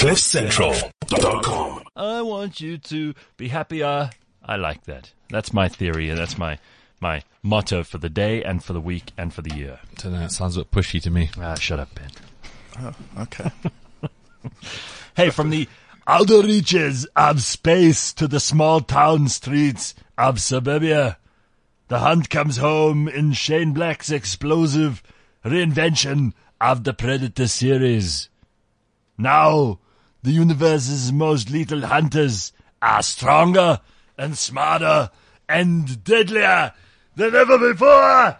CliffCentral.com. I want you to be happier. I like that. That's my theory, and that's my motto for the day and for the week and for the year. I don't know, it sounds a bit pushy to me. Shut up, Ben. Oh, okay. Hey, from the outer reaches of space to the small town streets of suburbia, the hunt comes home in Shane Black's explosive reinvention of the Predator series. Now, the universe's most lethal hunters are stronger and smarter and deadlier than ever before.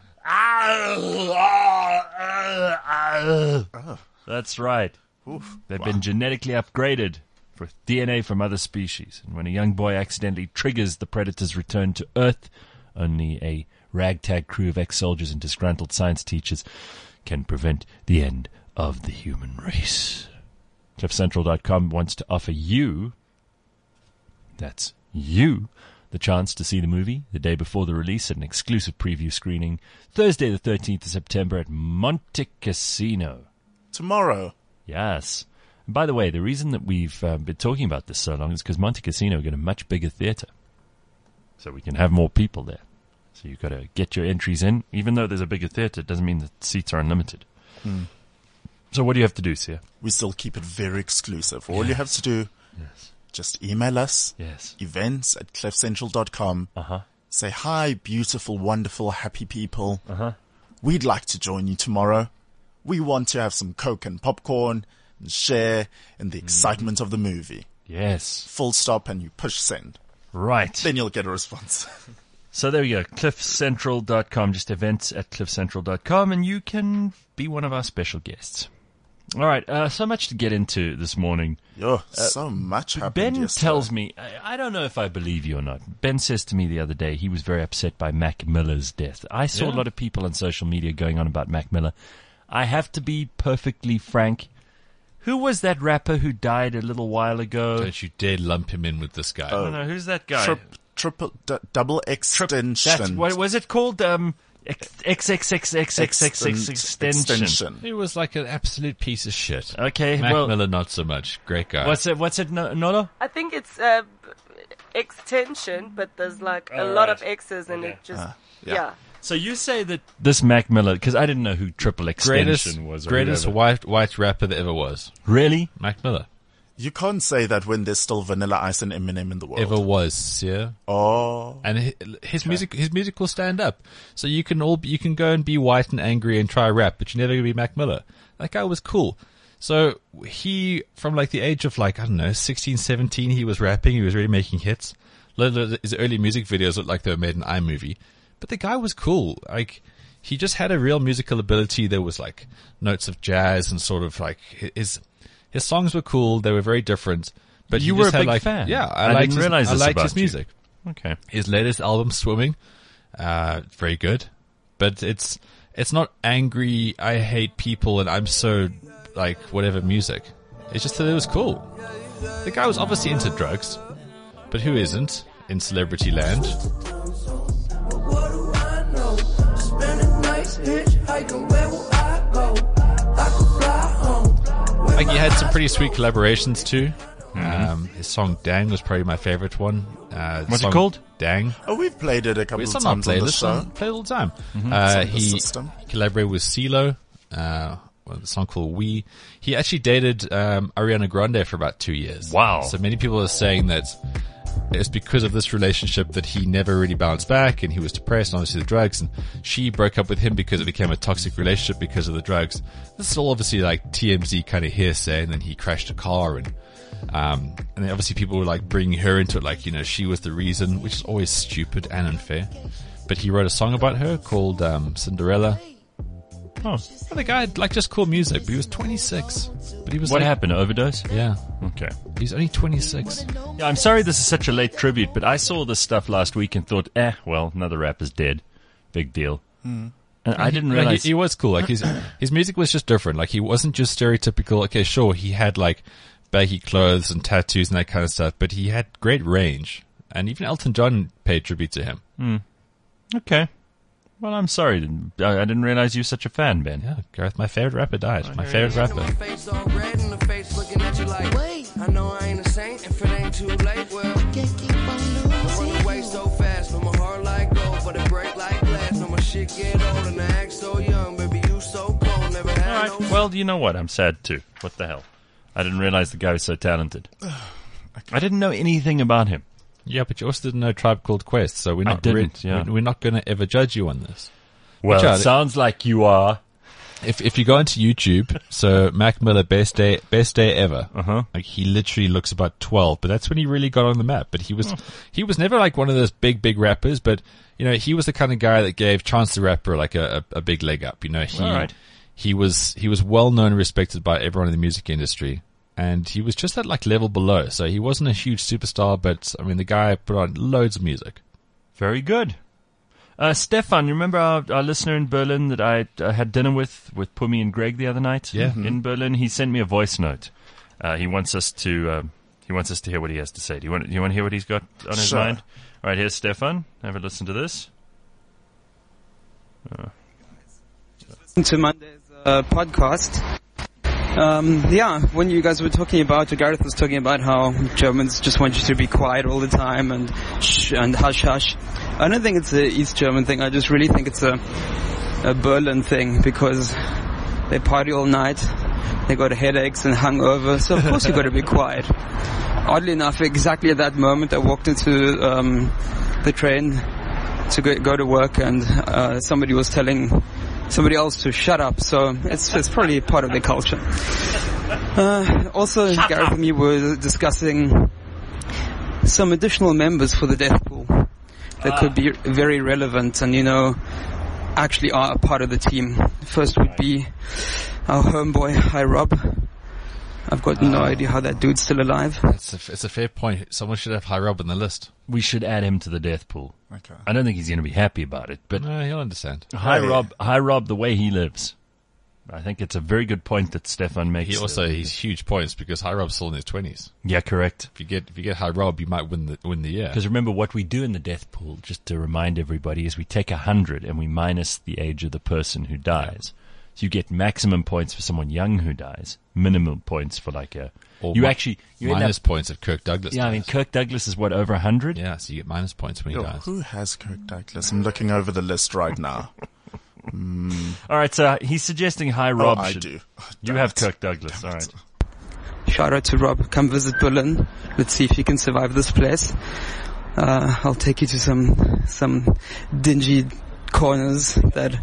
That's right. They've been genetically upgraded for DNA from other species. And when a young boy accidentally triggers the Predator's return to Earth, only a ragtag crew of ex-soldiers and disgruntled science teachers can prevent the end of the human race. CliffCentral.com wants to offer you, that's you, the chance to see the movie the day before the release at an exclusive preview screening Thursday the 13th of September at Monte Cassino. Tomorrow. Yes. And by the way, the reason that we've been talking about this so long is because Monte Cassino got a much bigger theater. So we can have more people there. So you've got to get your entries in. Even though there's a bigger theater, it doesn't mean that seats are unlimited. So what do you have to do, Sia? We still keep it very exclusive. All you have to do, just email us, events@cliffcentral.com. Say, hi, beautiful, wonderful, happy people. We'd like to join you tomorrow. We want to have some Coke and popcorn and share in the excitement of the movie. Yes. Full stop, and you push send. Right. Then you'll get a response. So there we go, cliffcentral.com, just events at cliffcentral.com, and you can be one of our special guests. All right, so much to get into this morning. So much happened Ben yesterday. tells me, I don't know if I believe you or not. Ben says to me the other day he was very upset by Mac Miller's death. I saw a lot of people on social media going on about Mac Miller. I have to be perfectly frank. Who was that rapper who died a little while ago? Don't you dare lump him in with this guy. I don't know, who's that guy? Double extension. What was it called? XXXXXXX extension. He was like an absolute piece of shit. Okay, Mac well, Miller, not so much. Great guy. What's it, Nolo? I think it's extension, but there's like a lot of X's and it just, So you say that this Mac Miller, because I didn't know who Triple Extension was. Greatest white rapper that ever was. Really? Mac Miller. You can't say that when there's still Vanilla Ice and Eminem in the world. Ever was, yeah. Oh. And his music will stand up. So you can go and be white and angry and try rap, but you're never going to be Mac Miller. That guy was cool. So he, from like the age of like, I don't know, 16, 17, he was rapping. He was really making hits. His early music videos looked like they were made in iMovie. But the guy was cool. Like, he just had a real musical ability. There was like notes of jazz and sort of like his songs were cool. They were very different. But you were a big fan. Yeah, I didn't realize this I liked about his music. You. Okay. His latest album, Swimming, very good. But it's not angry, I hate people and I'm so like whatever music. It's just that it was cool. The guy was obviously into drugs, but who isn't in celebrity land? What do I know? Spend a nice hitchhiking, where will I go? I could fly home. Like, he had some pretty sweet collaborations too. His song Dang was probably my favorite one. What's it called? Dang. Oh, we've played it a couple of It's on times my on the playlist. show. Play it all the time. He He collaborated with CeeLo. The song called We. He actually dated Ariana Grande for about 2 years. Wow. So many people are saying that it's because of this relationship that he never really bounced back and he was depressed and obviously the drugs, and she broke up with him because it became a toxic relationship because of the drugs. This is all obviously like TMZ kind of hearsay, and then he crashed a car and then obviously people were like bringing her into it, like, you know, she was the reason, which is always stupid and unfair. But he wrote a song about her called Cinderella. Oh, the guy had like just cool music, but he was 26. But he was What like, happened? Overdose? Yeah. Okay. He's only 26. Yeah, I'm sorry this is such a late tribute, but I saw this stuff last week and thought, well, another rapper's dead. Big deal. And I didn't Like, realize... he was cool. Like his music was just different. Like, he wasn't just stereotypical. Okay, sure, he had like baggy clothes and tattoos and that kind of stuff, but he had great range. And even Elton John paid tribute to him. Okay. Well, I'm sorry. I didn't realize you were such a fan, Ben. Yeah, Gareth, my favorite rapper died. My favorite rapper. Face all red in the face looking at you like, wait. I know I ain't a saint if it ain't too late. Well, I run away so fast. No, my heart like gold, but it break like glass. No, my shit get old and I act so young. Baby, you so cold, never had All no. right. Well, you know what? I'm sad too. What the hell? I didn't realize the guy was so talented. I didn't know anything about him. Yeah, but you also didn't know Tribe Called Quest, so we're not didn't, yeah. we're not going to ever judge you on this. Well, Which it sounds like you are. If you go into YouTube, so Mac Miller best day ever. Uh-huh. Like he literally looks about 12, but that's when he really got on the map. But he was never like one of those big rappers, but you know, he was the kind of guy that gave Chance the Rapper like a big leg up. You know, All right. he was well known and respected by everyone in the music industry. And he was just that like level below. So he wasn't a huge superstar, but I mean, the guy put on loads of music. Very good. Stefan, you remember our listener in Berlin that I had dinner with Pumi and Greg the other night? Yeah. In Berlin, he sent me a voice note. He wants us to hear what he has to say. Do you want to hear what he's got on his Sure. mind? All right, here's Stefan. Have a listen to this. To Monday's podcast. Yeah, when you guys were talking about, Gareth was talking about how Germans just want you to be quiet all the time and shh and hush hush. I don't think it's a East German thing. I just really think it's a Berlin thing because they party all night, they got headaches and hungover, so of course you got to be quiet. Oddly enough, exactly at that moment, I walked into the train to go to work, and somebody was telling somebody else to shut up, so it's probably part of their culture. Also, Gareth and me were discussing some additional members for the death pool that could be very relevant and, you know, actually are a part of the team. First would be our homeboy, Hi Rob. I've got no idea how that dude's still alive. It's a fair point. Someone should have High Rob on the list. We should add him to the death pool. Okay. I don't think he's going to be happy about it, but No, he'll understand. Hi Rob, the way he lives. I think it's a very good point that Stefan makes. He's huge points because High Rob's still in his 20s. Yeah, correct. If you get High Rob, you might win the year. Because remember, what we do in the death pool, just to remind everybody, is we take 100 and we minus the age of the person who dies. So you get maximum points for someone young who dies, minimum points for like a. Or you end minus up, points if Kirk Douglas. Yeah, dies. I mean Kirk Douglas is what, over 100? Yeah, so you get minus points when he dies. Who has Kirk Douglas? I'm looking over the list right now. All right, so he's suggesting Hi Rob. I should- do. You Damn have it. Kirk Douglas. All right. Shout out to Rob. Come visit Berlin. Let's see if you can survive this place. I'll take you to some dingy corners that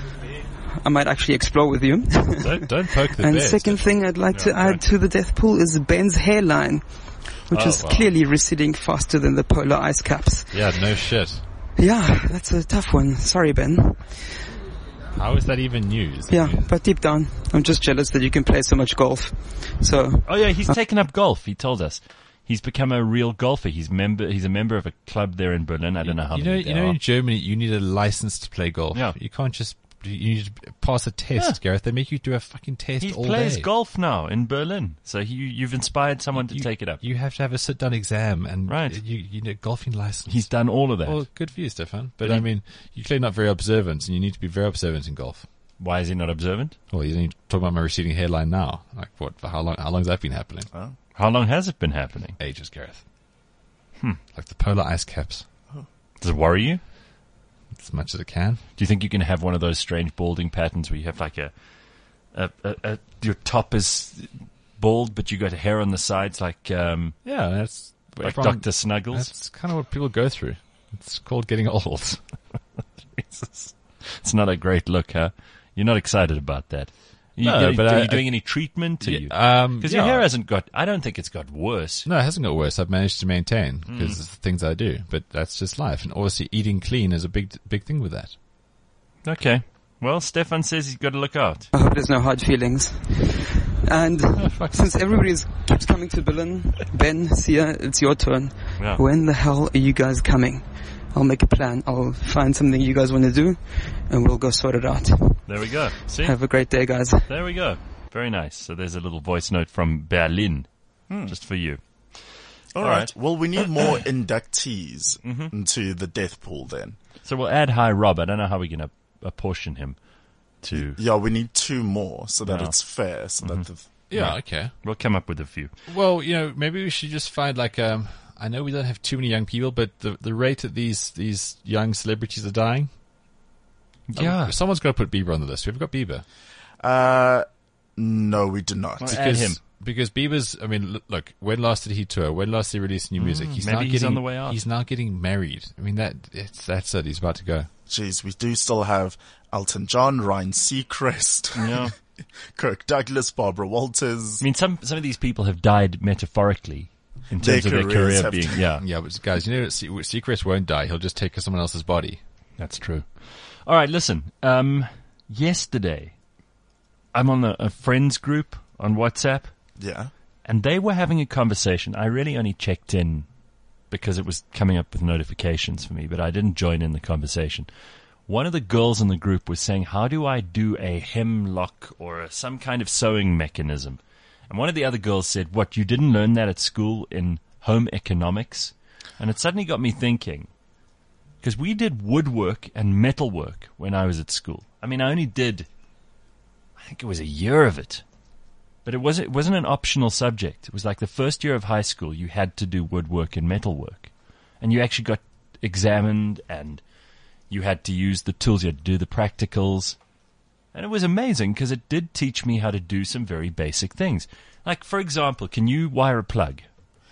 I might actually explore with you. Don't poke the And bear. second thing I'd like to add to the death pool is Ben's hairline, which is clearly receding faster than the polar ice caps. Yeah, no shit. Yeah, that's a tough one. Sorry, Ben. How is that even news? Yeah, but deep down, I'm just jealous that you can play so much golf. So, Oh yeah, he's taken up golf. He told us he's become a real golfer. He's a member of a club there in Berlin. I don't know how You many know, there in Germany, you need a license to play golf. Yeah. You can't just. You need to pass a test, Gareth. They make you do a fucking test He all plays day. golf now in Berlin. So you've inspired someone to take it up. You have to have a sit-down exam and Right. you need a golfing license. He's done all of that. Well, good for you, Stefan. But I mean, you're clearly not very observant, and you need to be very observant in golf. Why is he not observant? Well, you're talking about my receding hairline now. Like what? For how long? How long has that been happening? How long has it been happening? Ages, Gareth. Like the polar ice caps, Does it worry you? as much as it can. Do you think you can have one of those strange balding patterns where you have like your top is bald, but you got hair on the sides like Yeah, that's like everyone- Dr. Snuggles? That's kind of what people go through. It's called getting old. Jesus. It's not a great look, huh? You're not excited about that. No, but are I- you doing any treatment? Because Yeah. your hair hasn't got. I don't think it's got worse. No, it hasn't got worse. I've managed to maintain because of the things I do. But that's just life. And obviously eating clean is a big thing with that. Okay. Well, Stefan says he's got to look out. I hope there's no hard feelings. And since everybody keeps coming to Berlin, Ben, Sia, it's your turn. Yeah. When the hell are you guys coming? I'll make a plan. I'll find something you guys want to do, and we'll go sort it out. There we go. See? Have a great day, guys. There we go. Very nice. So there's a little voice note from Berlin, just for you. All right. Well, we need more inductees into the death pool then. So we'll add Hi Rob. I don't know how we're going to apportion him to. Yeah, we need 2 more so that Yeah. it's fair, so that Yeah, okay. We'll come up with a few. Well, maybe we should just find I know we don't have too many young people, but the rate that these young celebrities are dying. Yeah. Someone's got to put Bieber on the list. We've got Bieber. No, we do not. Well, add him. Because Bieber's, look, when last did he tour? When last did he release new music? He's on the way out. He's now getting married. That's it. He's about to go. Jeez, we do still have Elton John, Ryan Seacrest, Yeah. Kirk Douglas, Barbara Walters. I mean, some of these people have died metaphorically in terms of their careers career have being, to- yeah. Yeah, but guys, Seacrest won't die. He'll just take someone else's body. That's true. All right, listen. Yesterday, I'm on a friends group on WhatsApp, Yeah. and they were having a conversation. I really only checked in because it was coming up with notifications for me, but I didn't join in the conversation. One of the girls in the group was saying, how do I do a hemlock or some kind of sewing mechanism? And one of the other girls said, what, you didn't learn that at school in home economics? And it suddenly got me thinking, because we did woodwork and metalwork when I was at school. I mean, I only did, I think it was a year of it. But it wasn't an optional subject. It was like the first year of high school, you had to do woodwork and metalwork. And you actually got examined, and you had to use the tools. You had to do the practicals. And it was amazing because it did teach me how to do some very basic things. Like, for example, can you wire a plug?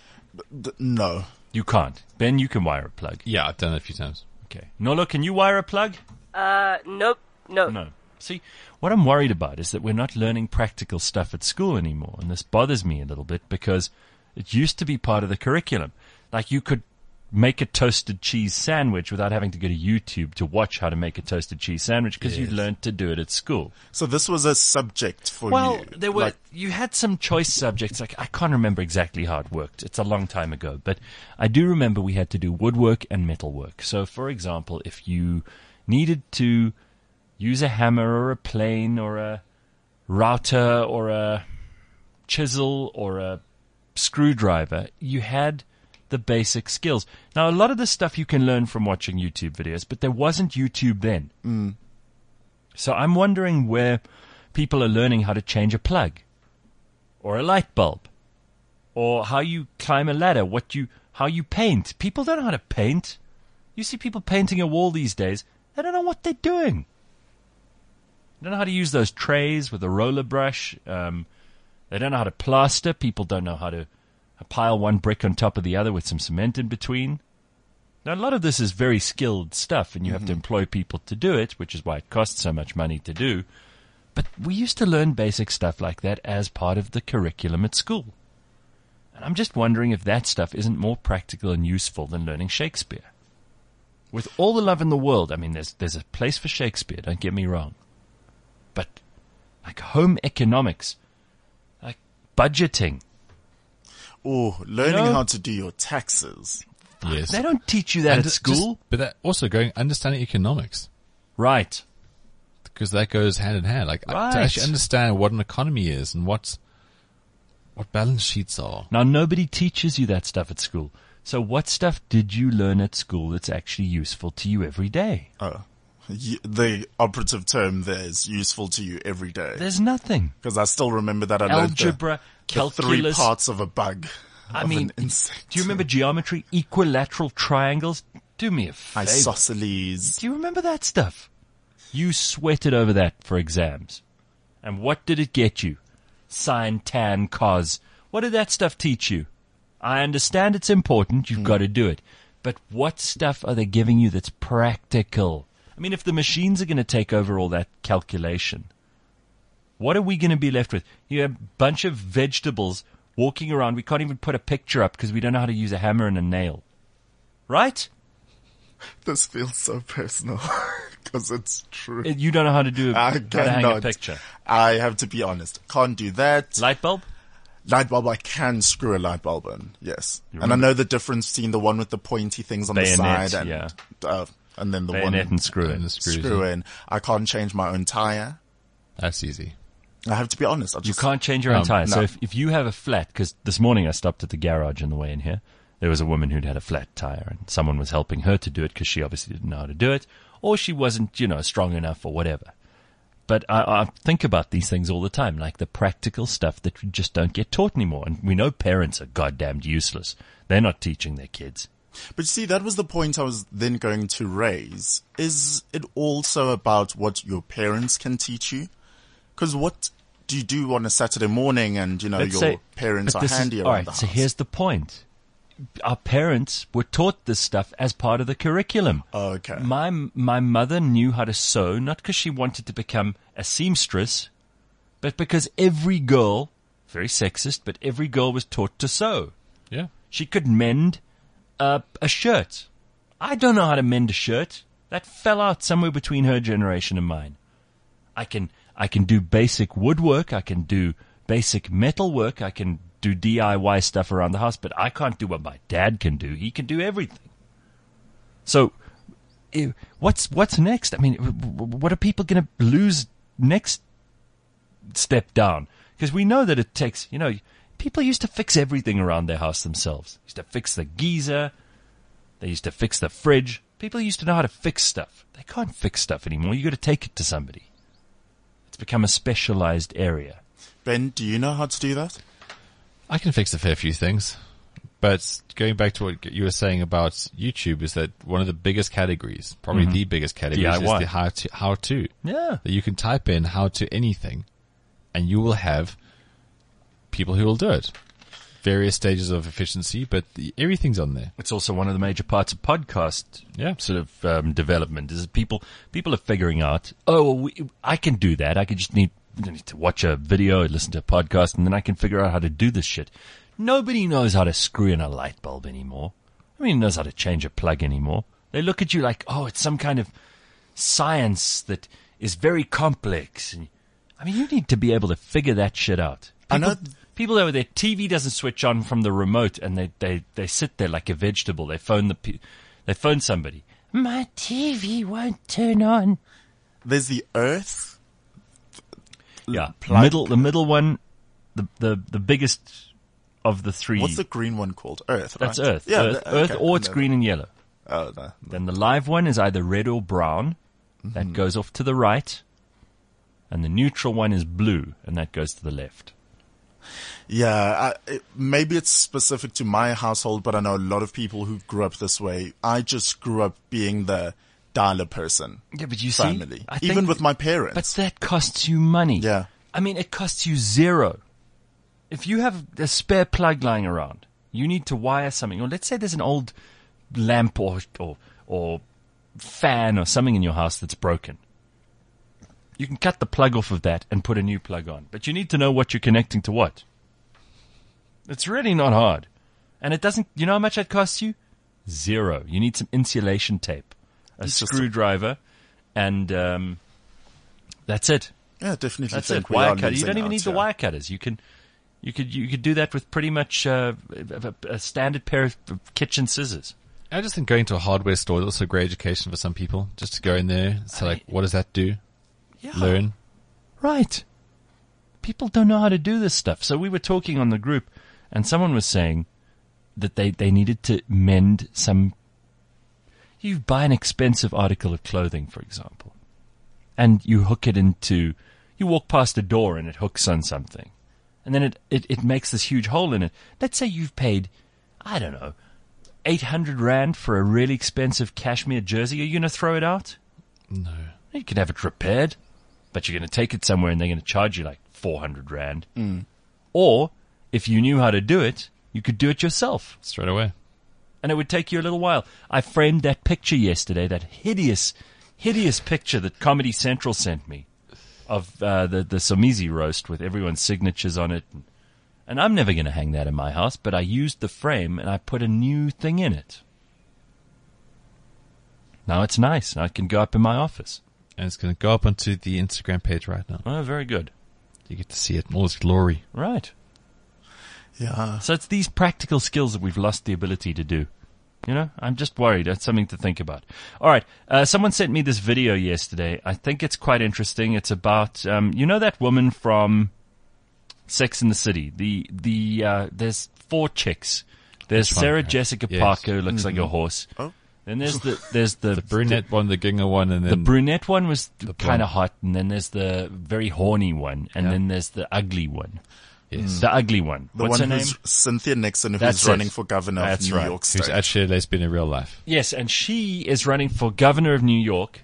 No. You can't. Ben, you can wire a plug. Yeah, I've done it a few times. Okay. Nolo, can you wire a plug? Nope. No. No. See, what I'm worried about is that we're not learning practical stuff at school anymore. And this bothers me a little bit because it used to be part of the curriculum. Like, you could make a toasted cheese sandwich without having to go to YouTube to watch how to make a toasted cheese sandwich because you'd learned to do it at school. So this was a subject for you. Well, there were, you had some choice subjects. Like, I can't remember exactly how it worked. It's a long time ago, but I do remember we had to do woodwork and metalwork. So, for example, if you needed to use a hammer or a plane or a router or a chisel or a screwdriver, you had the basic skills. Now, a lot of this stuff you can learn from watching YouTube videos, but there wasn't YouTube then. So I'm wondering where people are learning how to change a plug or a light bulb or how you climb a ladder, how you paint. People don't know how to paint. You see people painting a wall these days, they don't know what they're doing. They don't know how to use those trays with a roller brush. They don't know how to plaster. People don't know how to pile one brick on top of the other with some cement in between. Now, a lot of this is very skilled stuff, and you have to employ people to do it, which is why it costs so much money to do. But we used to learn basic stuff like that as part of the curriculum at school. And I'm just wondering if that stuff isn't more practical and useful than learning Shakespeare. With all the love in the world, I mean, there's a place for Shakespeare, don't get me wrong. But like home economics, like budgeting. Oh, learning how to do your taxes. Yes. They don't teach you that at school. But that also understanding economics. Right. Because that goes hand in hand. Like, Right. to actually understand what an economy is and what balance sheets are. Now, nobody teaches you that stuff at school. So what stuff did you learn at school that's actually useful to you every day? The operative term there is useful to you every day. There's nothing. Because I still remember that I learned Algebra, the 3 calculus. parts of a bug. Of an insect. Do you remember geometry, equilateral triangles? Do me a favor. Isosceles. Do you remember that stuff? You sweated over that for exams. And what did it get you? Sine, tan, cos. What did that stuff teach you? I understand it's important. You've got to do it. But what stuff are they giving you that's practical? I mean, if the machines are going to take over all that calculation, what are we going to be left with? You have a bunch of vegetables walking around. We can't even put a picture up because we don't know how to use a hammer and a nail. Right? This feels so personal. Because it's true. You don't know how to do I how to hang a cannot. picture. I have to be honest. Can't do that. Light bulb? Light bulb, I can screw a light bulb in. Yes. And I know the difference between the one with the pointy things on Bayonet, the side and then the Bayonet one and screw in. the screws screw in. I can't change my own tire. That's easy. I have to be honest. You can't change your own tire. no. So if you have a flat, because this morning I stopped at the garage on the way in here, there was a woman who'd had a flat tire and someone was helping her to do it because she obviously didn't know how to do it, or she wasn't, strong enough or whatever. But I think about these things all the time, like the practical stuff that we just don't get taught anymore. And we know parents are goddamn useless. They're not teaching their kids. But you see, that was the point I was then going to raise. Is it also about what your parents can teach you? Because what do you do on a Saturday morning and, your parents are handy around the house? So here's the point. Our parents were taught this stuff as part of the curriculum. Oh, okay. My mother knew how to sew, not because she wanted to become a seamstress, but because every girl, very sexist, but every girl was taught to sew. Yeah. She could mend a shirt. I don't know how to mend a shirt. That fell out somewhere between her generation and mine. I can do basic woodwork. I can do basic metal work. I can do DIY stuff around the house, but I can't do what my dad can do. He can do everything. So, what's next? I mean, what are people going to lose next step down? Because we know that it takes, people used to fix everything around their house themselves. Used to fix the geyser. They used to fix the fridge. People used to know how to fix stuff. They can't fix stuff anymore. You got to take it to somebody. It's become a specialized area. Ben, do you know how to do that? I can fix a fair few things. But going back to what you were saying about YouTube is that one of the biggest categories, probably the biggest category, is the how to. Yeah. That you can type in how to anything and you will have people who will do it. Various stages of efficiency, but everything's on there. It's also one of the major parts of podcast sort of development is people are figuring out, I can do that. I can just need to watch a video, listen to a podcast, and then I can figure out how to do this shit. Nobody knows how to screw in a light bulb anymore. Nobody knows how to change a plug anymore. They look at you like, it's some kind of science that is very complex. And, you need to be able to figure that shit out. People over there, TV doesn't switch on from the remote, and they sit there like a vegetable. They phone somebody. My TV won't turn on. There's the Earth. Yeah, plug. the middle one, the biggest of the three. What's the green one called? Earth. That's right? Earth. Yeah, Earth, or it's green and yellow. Oh no. Then the live one is either red or brown. That goes off to the right, and the neutral one is blue, and that goes to the left. Yeah, maybe it's specific to my household, but I know a lot of people who grew up this way. I just grew up being the dialer person. Yeah, but you family. see, even with my parents. But that costs you money. Yeah. It costs you zero. If you have a spare plug lying around, you need to wire something. Or let's say there's an old lamp or fan or something in your house that's broken. You can cut the plug off of that and put a new plug on. But you need to know what you're connecting to what. It's really not hard. And it doesn't, you know how much that costs you? Zero. You need some insulation tape, a screwdriver, and that's it. Yeah, definitely. That's it. Wire cutter. You don't even need the wire cutters. You could do that with pretty much a standard pair of kitchen scissors. I just think going to a hardware store is also great education for some people. Just to go in there, what does that do? Yeah. Learn. Right. People don't know how to do this stuff. So we were talking on the group, and someone was saying that they needed to mend some. You buy an expensive article of clothing, for example, and you hook it into. You walk past a door and it hooks on something, and then it makes this huge hole in it. Let's say you've paid, I don't know, 800 Rand for a really expensive cashmere jersey. Are you going to throw it out? No. You can have it repaired, but you're going to take it somewhere and they're going to charge you like 400 Rand. Or, if you knew how to do it, you could do it yourself. Straight away. And it would take you a little while. I framed that picture yesterday, that hideous picture that Comedy Central sent me of the Somizi roast with everyone's signatures on it. And I'm never going to hang that in my house, but I used the frame and I put a new thing in it. Now it's nice. Now it can go up in my office. And it's going to go up onto the Instagram page right now. Oh, very good. You get to see it in all its glory. Right. Yeah. So it's these practical skills that we've lost the ability to do. I'm just worried. That's something to think about. All right. Someone sent me this video yesterday. I think it's quite interesting. It's about, that woman from Sex and the City. There's 4 chicks. There's Sarah Jessica Parker, who looks like a horse. Oh. Then there's the brunette one, the ginger one, and then the brunette one was blonde. kind of hot, and then there's the very horny one, and Yeah. then there's the ugly one. yes. The ugly one. The What's one her name? who's Cynthia Nixon, That's who's it. running for governor That's of New right. York Who's State. actually a lesbian in real life. Yes, and she is running for governor of New York,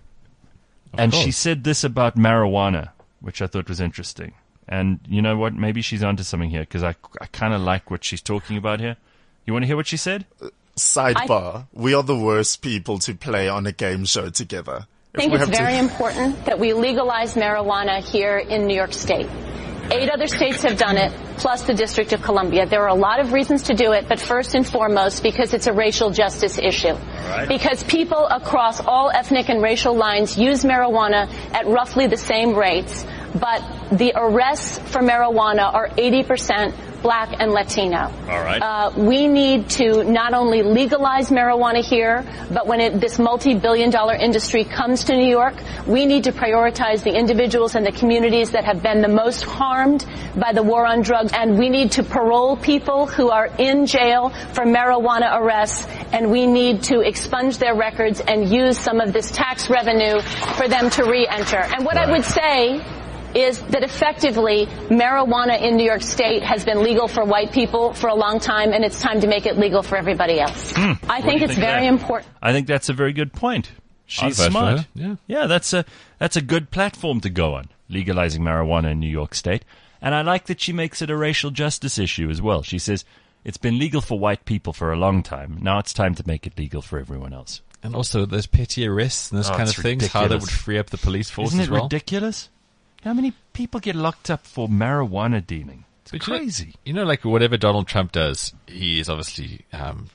and course. she said this about marijuana, which I thought was interesting. And you know what? Maybe she's onto something here, because I kind of like what she's talking about here. You want to hear what she said? Sidebar, we are the worst people to play on a game show together. I think it's very important that we legalize marijuana here in New York State. 8 other states have done it, plus the District of Columbia. There are a lot of reasons to do it, but first and foremost, because it's a racial justice issue. Because people across all ethnic and racial lines use marijuana at roughly the same rates, but the arrests for marijuana are 80% Black and Latino. All right. We need to not only legalize marijuana here, but when this multi-billion-dollar industry comes to New York, we need to prioritize the individuals and the communities that have been the most harmed by the war on drugs, and we need to parole people who are in jail for marijuana arrests, and we need to expunge their records and use some of this tax revenue for them to re-enter. And what I would say is that effectively marijuana in New York State has been legal for white people for a long time, and it's time to make it legal for everybody else. I think it's very important. I think that's a very good point. She's I'd vote for smart. her, yeah. that's a good platform to go on, legalizing marijuana in New York State. And I like that she makes it a racial justice issue as well. She says it's been legal for white people for a long time. Now it's time to make it legal for everyone else. And also, those petty arrests and those kind of it's things, how that ridiculous. would free up the police force Isn't it as well. ridiculous? How many people get locked up for marijuana dealing? It's But crazy. You know, like whatever Donald Trump does, he is obviously,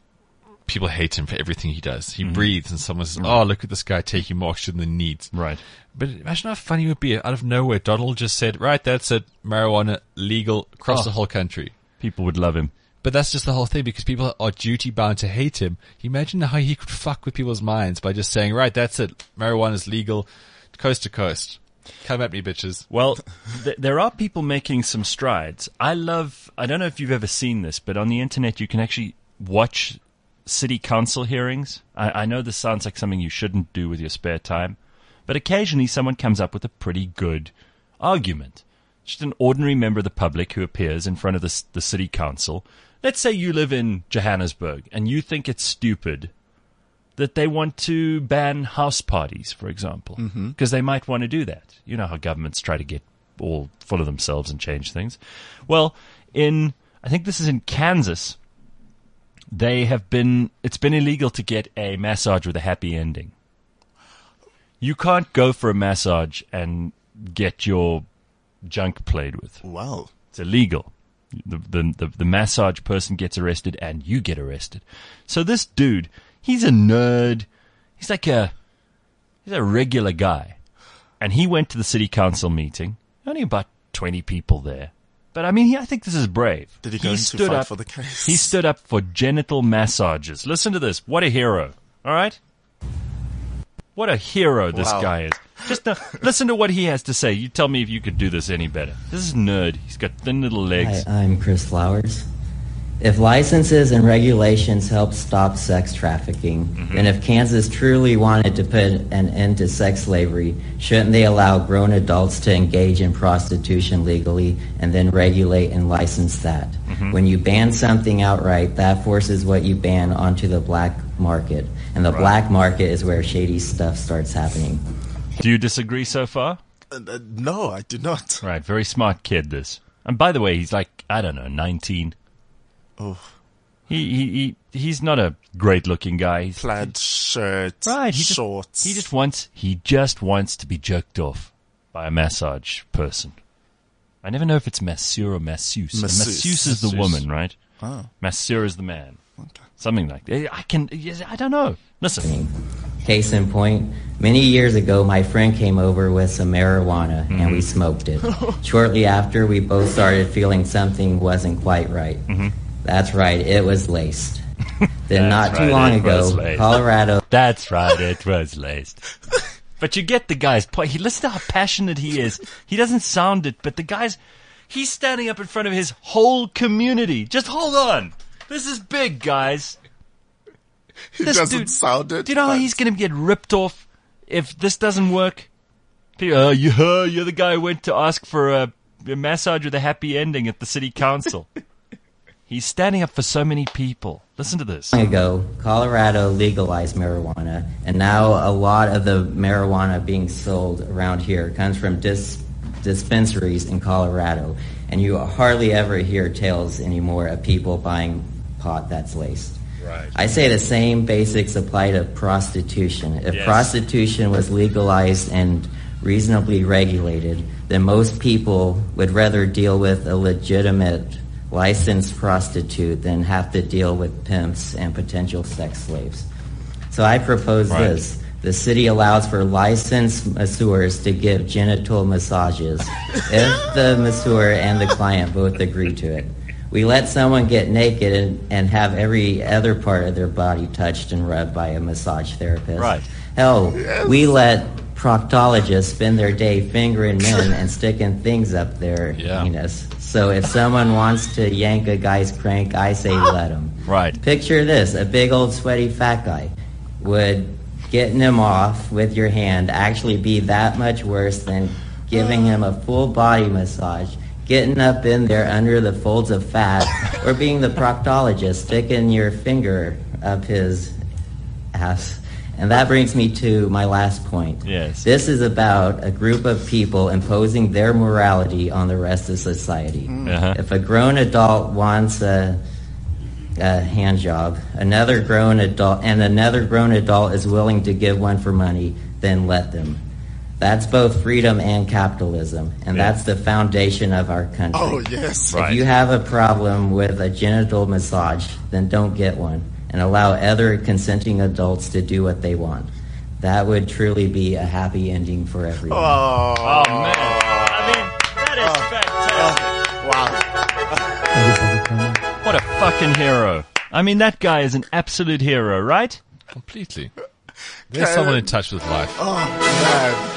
people hate him for everything he does. He breathes and someone says, oh, look at this guy taking more oxygen than he needs. Right. But imagine how funny it would be out of nowhere. Donald just said, right, that's it. Marijuana legal across the whole country. People would love him. But that's just the whole thing, because people are duty bound to hate him. Imagine how he could fuck with people's minds by just saying, right, that's it. Marijuana is legal coast to coast. Come at me, bitches. Well, there are people making some strides. I don't know if you've ever seen this, but on the internet you can actually watch city council hearings. I know this sounds like something you shouldn't do with your spare time, but occasionally someone comes up with a pretty good argument. Just an ordinary member of the public who appears in front of the city council. Let's say you live in Johannesburg and you think it's stupid that they want to ban house parties, for example, because they might want to do that. You know how governments try to get all full of themselves and change things. Well, I think this is in Kansas, it's been illegal to get a massage with a happy ending. You can't go for a massage and get your junk played with. Well, It's illegal. The massage person gets arrested and you get arrested. So this dude, he's a nerd. He's a regular guy. And he went to the city council meeting. Only about 20 people there. But I mean, I think this is brave. did he go to fight for the case? He stood up for genital massages. Listen to this. What a hero. All right? What a hero this Wow. guy is. Just listen to what he has to say. You tell me if you could do this any better. This is nerd. He's got thin little legs. Hi, I'm Chris Flowers. If licenses and regulations help stop sex trafficking, then if Kansas truly wanted to put an end to sex slavery, shouldn't they allow grown adults to engage in prostitution legally and then regulate and license that? When you ban something outright, that forces what you ban onto the black market. And the black market is where shady stuff starts happening. Do you disagree so far? No, I do not. Right, very smart kid, this. And by the way, he's like, I don't know, 19. Oh, He's not a great-looking guy. He's, plaid shirt, right, shorts. He just wants to be jerked off by a massage person. I never know if it's masseur or masseuse. And masseuse is the woman, right? Oh. Masseur is the man. Okay. Something like that. I don't know. Listen. Case in point, many years ago, my friend came over with some marijuana and we smoked it. Shortly after, we both started feeling something wasn't quite right. That's right, it was laced. Then not too long ago, Colorado... That's right, it was laced. But you get the guy's point. Listen to how passionate he is. He doesn't sound it, but he's standing up in front of his whole community. Just hold on. This is big, guys. He This doesn't dude- sound it. Do you know how but- he's going to get ripped off if this doesn't work? You're the guy who went to ask for a massage with a happy ending at the city council. He's standing up for so many people. Listen to this. Long ago, Colorado legalized marijuana, and now a lot of the marijuana being sold around here comes from dispensaries in Colorado, and you hardly ever hear tales anymore of people buying pot that's laced. Right. I say the same basics apply to prostitution. If prostitution was legalized and reasonably regulated, then most people would rather deal with a legitimate licensed prostitute than have to deal with pimps and potential sex slaves. So I propose this. The city allows for licensed masseurs to give genital massages if the masseur and the client both agree to it. We let someone get naked and have every other part of their body touched and rubbed by a massage therapist. Right. Hell, we let proctologists spend their day fingering men and sticking things up their penis. So if someone wants to yank a guy's crank, I say let him. Right. Picture this, a big old sweaty fat guy. Would getting him off with your hand actually be that much worse than giving him a full body massage, getting up in there under the folds of fat, or being the proctologist sticking your finger up his ass? And that brings me to my last point. Yes. This is about a group of people imposing their morality on the rest of society. Uh-huh. If a grown adult wants a hand job, another grown adult is willing to give one for money, then let them. That's both freedom and capitalism, and that's the foundation of our country. Oh, yes. If you have a problem with a genital massage, then don't get one, and allow other consenting adults to do what they want. That would truly be a happy ending for everyone. Oh, man. I mean, that is fantastic. What a fucking hero. I mean, that guy is an absolute hero, right? Completely. There's someone in touch with life. Oh, man.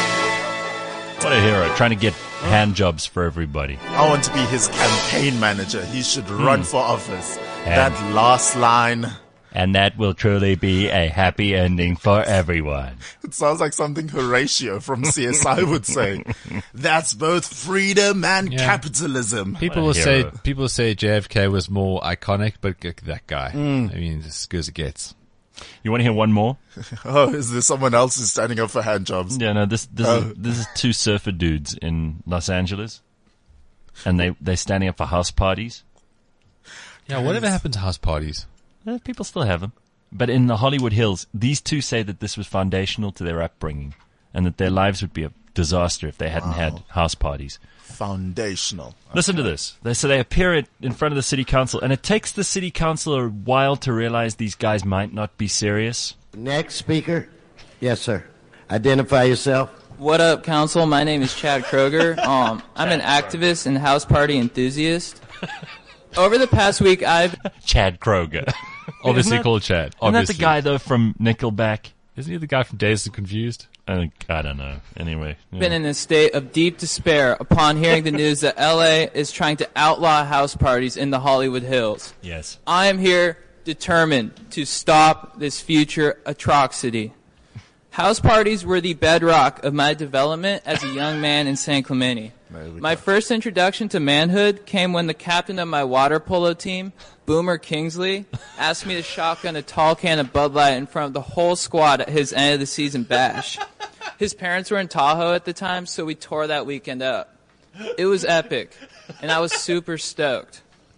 What a hero, trying to get hand jobs for everybody. I want to be his campaign manager. He should run for office. And- That last line. And that will truly be a happy ending for everyone. It sounds like something Horatio from CSI would say. That's both freedom and capitalism. People will say JFK was more iconic, but that guy. I mean, as good as it gets. You want to hear one more? Oh, is there someone else who's standing up for hand jobs? Yeah, no, this is two surfer dudes in Los Angeles. And they're standing up for house parties. Yeah, whatever happened to house parties? People still have them. But in the Hollywood Hills, these two say that this was foundational to their upbringing and that their lives would be a disaster if they hadn't had house parties. Foundational. Listen to this. They appear in front of the city council, and it takes the city council a while to realize these guys might not be serious. Next speaker. Yes, sir. Identify yourself. What up, council? My name is Chad Kroger. I'm an activist and house party enthusiast. Over the past week, Chad Kroger. Obviously called Chad. Isn't that the guy, though, from Nickelback? Isn't he the guy from Dazed and Confused? I don't know. Anyway. Yeah. been in a state of deep despair upon hearing the news that LA is trying to outlaw house parties in the Hollywood Hills. Yes. I am here determined to stop this future atrocity. House parties were the bedrock of my development as a young man in San Clemente. My first introduction to manhood came when the captain of my water polo team, Boomer Kingsley, asked me to shotgun a tall can of Bud Light in front of the whole squad at his end of the season bash. His parents were in Tahoe at the time, so we tore that weekend up. It was epic, and I was super stoked.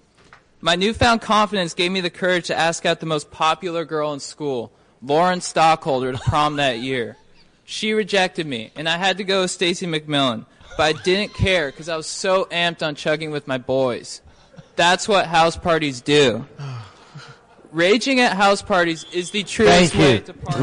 My newfound confidence gave me the courage to ask out the most popular girl in school, Lauren Stockholder, to prom that year. She rejected me, and I had to go with Stacey McMillan, but I didn't care because I was so amped on chugging with my boys. That's what house parties do. Raging at house parties is the truest Thank way you. to party.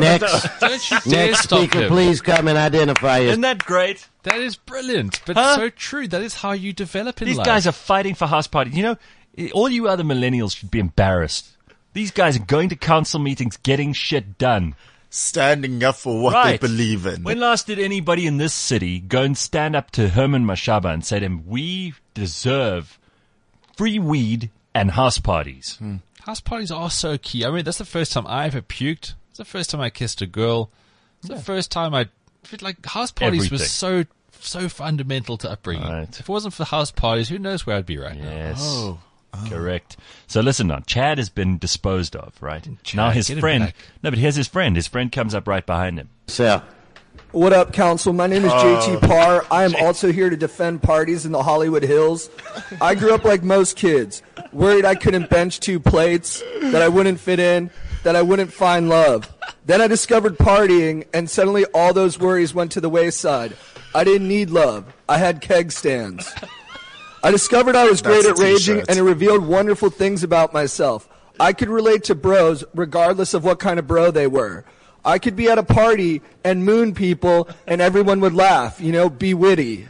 Next speaker, please come and identify yourself. Isn't that great? That is brilliant, but so true. That is how you develop in These life. guys are fighting for house parties. You know, all you other millennials should be embarrassed. These guys are going to council meetings, getting shit done. Standing up for what they believe in. When last did anybody in this city go and stand up to Herman Mashaba and say to him, we deserve free weed and house parties. House parties are so key. I mean, that's the first time I ever puked. It's the first time I kissed a girl. It's the first time I feel like house parties was so fundamental to upbringing. Right. If it wasn't for house parties, who knows where I'd be right now. Yes. Correct. So listen now, Chad has been disposed of, right? Now his get him friend, back. no, but here's his friend. His friend comes up right behind him. So, What up, Council? My name is JT Parr. I am also here to defend parties in the Hollywood Hills. I grew up like most kids, worried I couldn't bench 2 plates, that I wouldn't fit in, that I wouldn't find love. Then I discovered partying, and suddenly all those worries went to the wayside. I didn't need love. I had keg stands. I discovered I was great at raging, and it revealed wonderful things about myself. I could relate to bros regardless of what kind of bro they were. I could be at a party and moon people and everyone would laugh, be witty.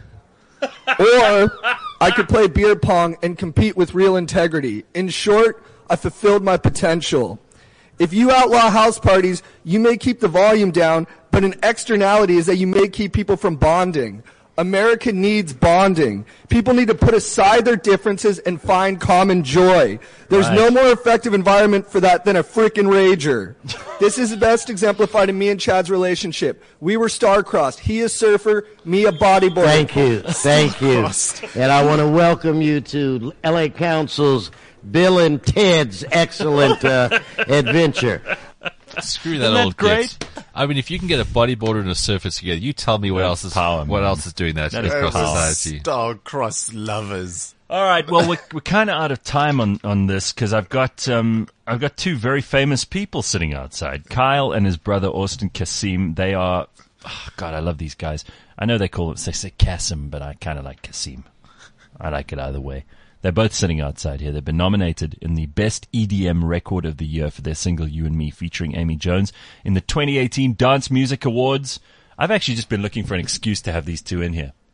Or I could play beer pong and compete with real integrity. In short, I fulfilled my potential. If you outlaw house parties, you may keep the volume down, but an externality is that you may keep people from bonding. America needs bonding. People need to put aside their differences and find common joy. There's no more effective environment for that than a frickin' rager. This is best exemplified in me and Chad's relationship. We were star-crossed. He a surfer, me a bodyboarder. Thank you. And I want to welcome you to LA Council's Bill and Ted's excellent adventure. Screw that Isn't that old great? git. I mean, if you can get a bodyboarder and a surfer together, you tell me what else is power, what man. else is doing that, That is across power. society. Star-crossed lovers. All right. Well, we're kind of out of time on this because I've got 2 very famous people sitting outside. Kyle and his brother Austin Kasim. They are, God, I love these guys. I know they say Kasim, but I kind of like Kasim. I like it either way. They're both sitting outside here. They've been nominated in the Best EDM Record of the Year for their single You and Me featuring Amy Jones in the 2018 Dance Music Awards. I've actually just been looking for an excuse to have these 2 in here.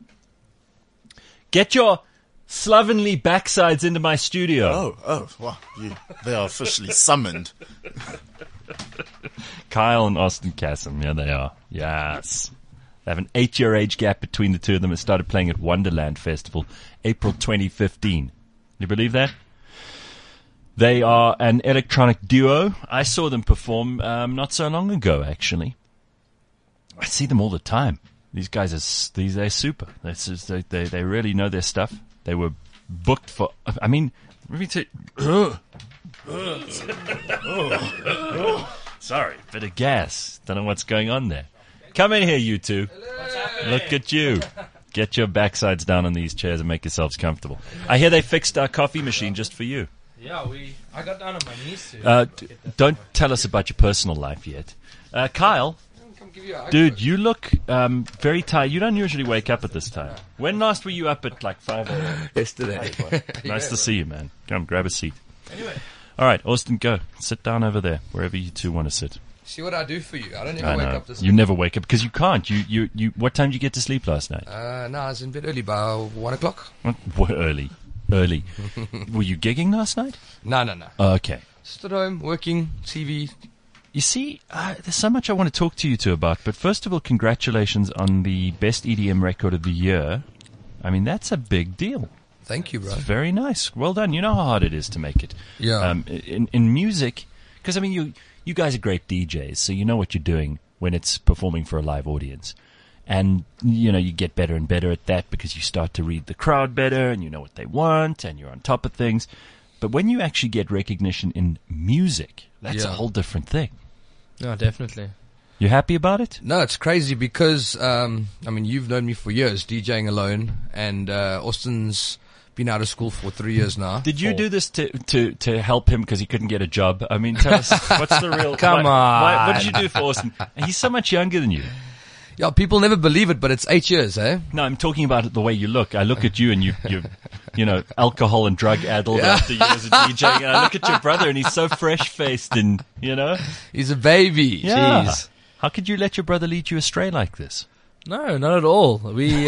Get your slovenly backsides into my studio. Well, they are officially summoned. Kyle and Austin Kasim, yeah, they are. Yes. They have an 8-year age gap between the 2 of them. It started playing at Wonderland Festival, April 2015. You believe that? They are an electronic duo. I saw them perform not so long ago, actually. I see them all the time. These guys they're super. They really know their stuff. They were booked for. I mean, let me tell you. Sorry, bit of gas. Don't know what's going on there. Come in here, you 2. Look at you. Get your backsides down on these chairs and make yourselves comfortable. I hear they fixed our coffee machine just for you. Yeah, I got down on my knees to. Don't tell us about your personal life yet. Kyle, dude, you look very tired. You don't usually wake up at this time. When last were you up at like 5 a.m.? Yesterday. Nice to see you, man. Come, grab a seat. Anyway. All right, Austin, go. Sit down over there, wherever you 2 want to sit. See what I do for you. I don't ever wake up this You never wake up because you can't. You. What time did you get to sleep last night? No, I was in bed early by 1 o'clock. What, early. Were you gigging last night? No. Oh, okay. Just at home, working, TV. You see, there's so much I want to talk to you 2 about. But first of all, congratulations on the Best EDM Record of the Year. I mean, that's a big deal. Thank you, bro. It's very nice. Well done. You know how hard it is to make it. Yeah. In music, because I mean, you guys are great DJs, so you know what you're doing when it's performing for a live audience. And, you get better and better at that because you start to read the crowd better and you know what they want and you're on top of things. But when you actually get recognition in music, that's a whole different thing. No, definitely. You happy about it? No, it's crazy because, you've known me for years, DJing alone, and Austin's been out of school for 3 years now. Did you do this to help him because he couldn't get a job? I mean, tell us, what's the real... Come on. What did you do for Austin? He's so much younger than you. Yeah, people never believe it, but it's 8 years, eh? No, I'm talking about the way you look. I look at you and you're alcohol and drug addled after years of DJing. And I look at your brother and he's so fresh-faced and, He's a baby. Yeah. Jeez. How could you let your brother lead you astray like this? No, not at all.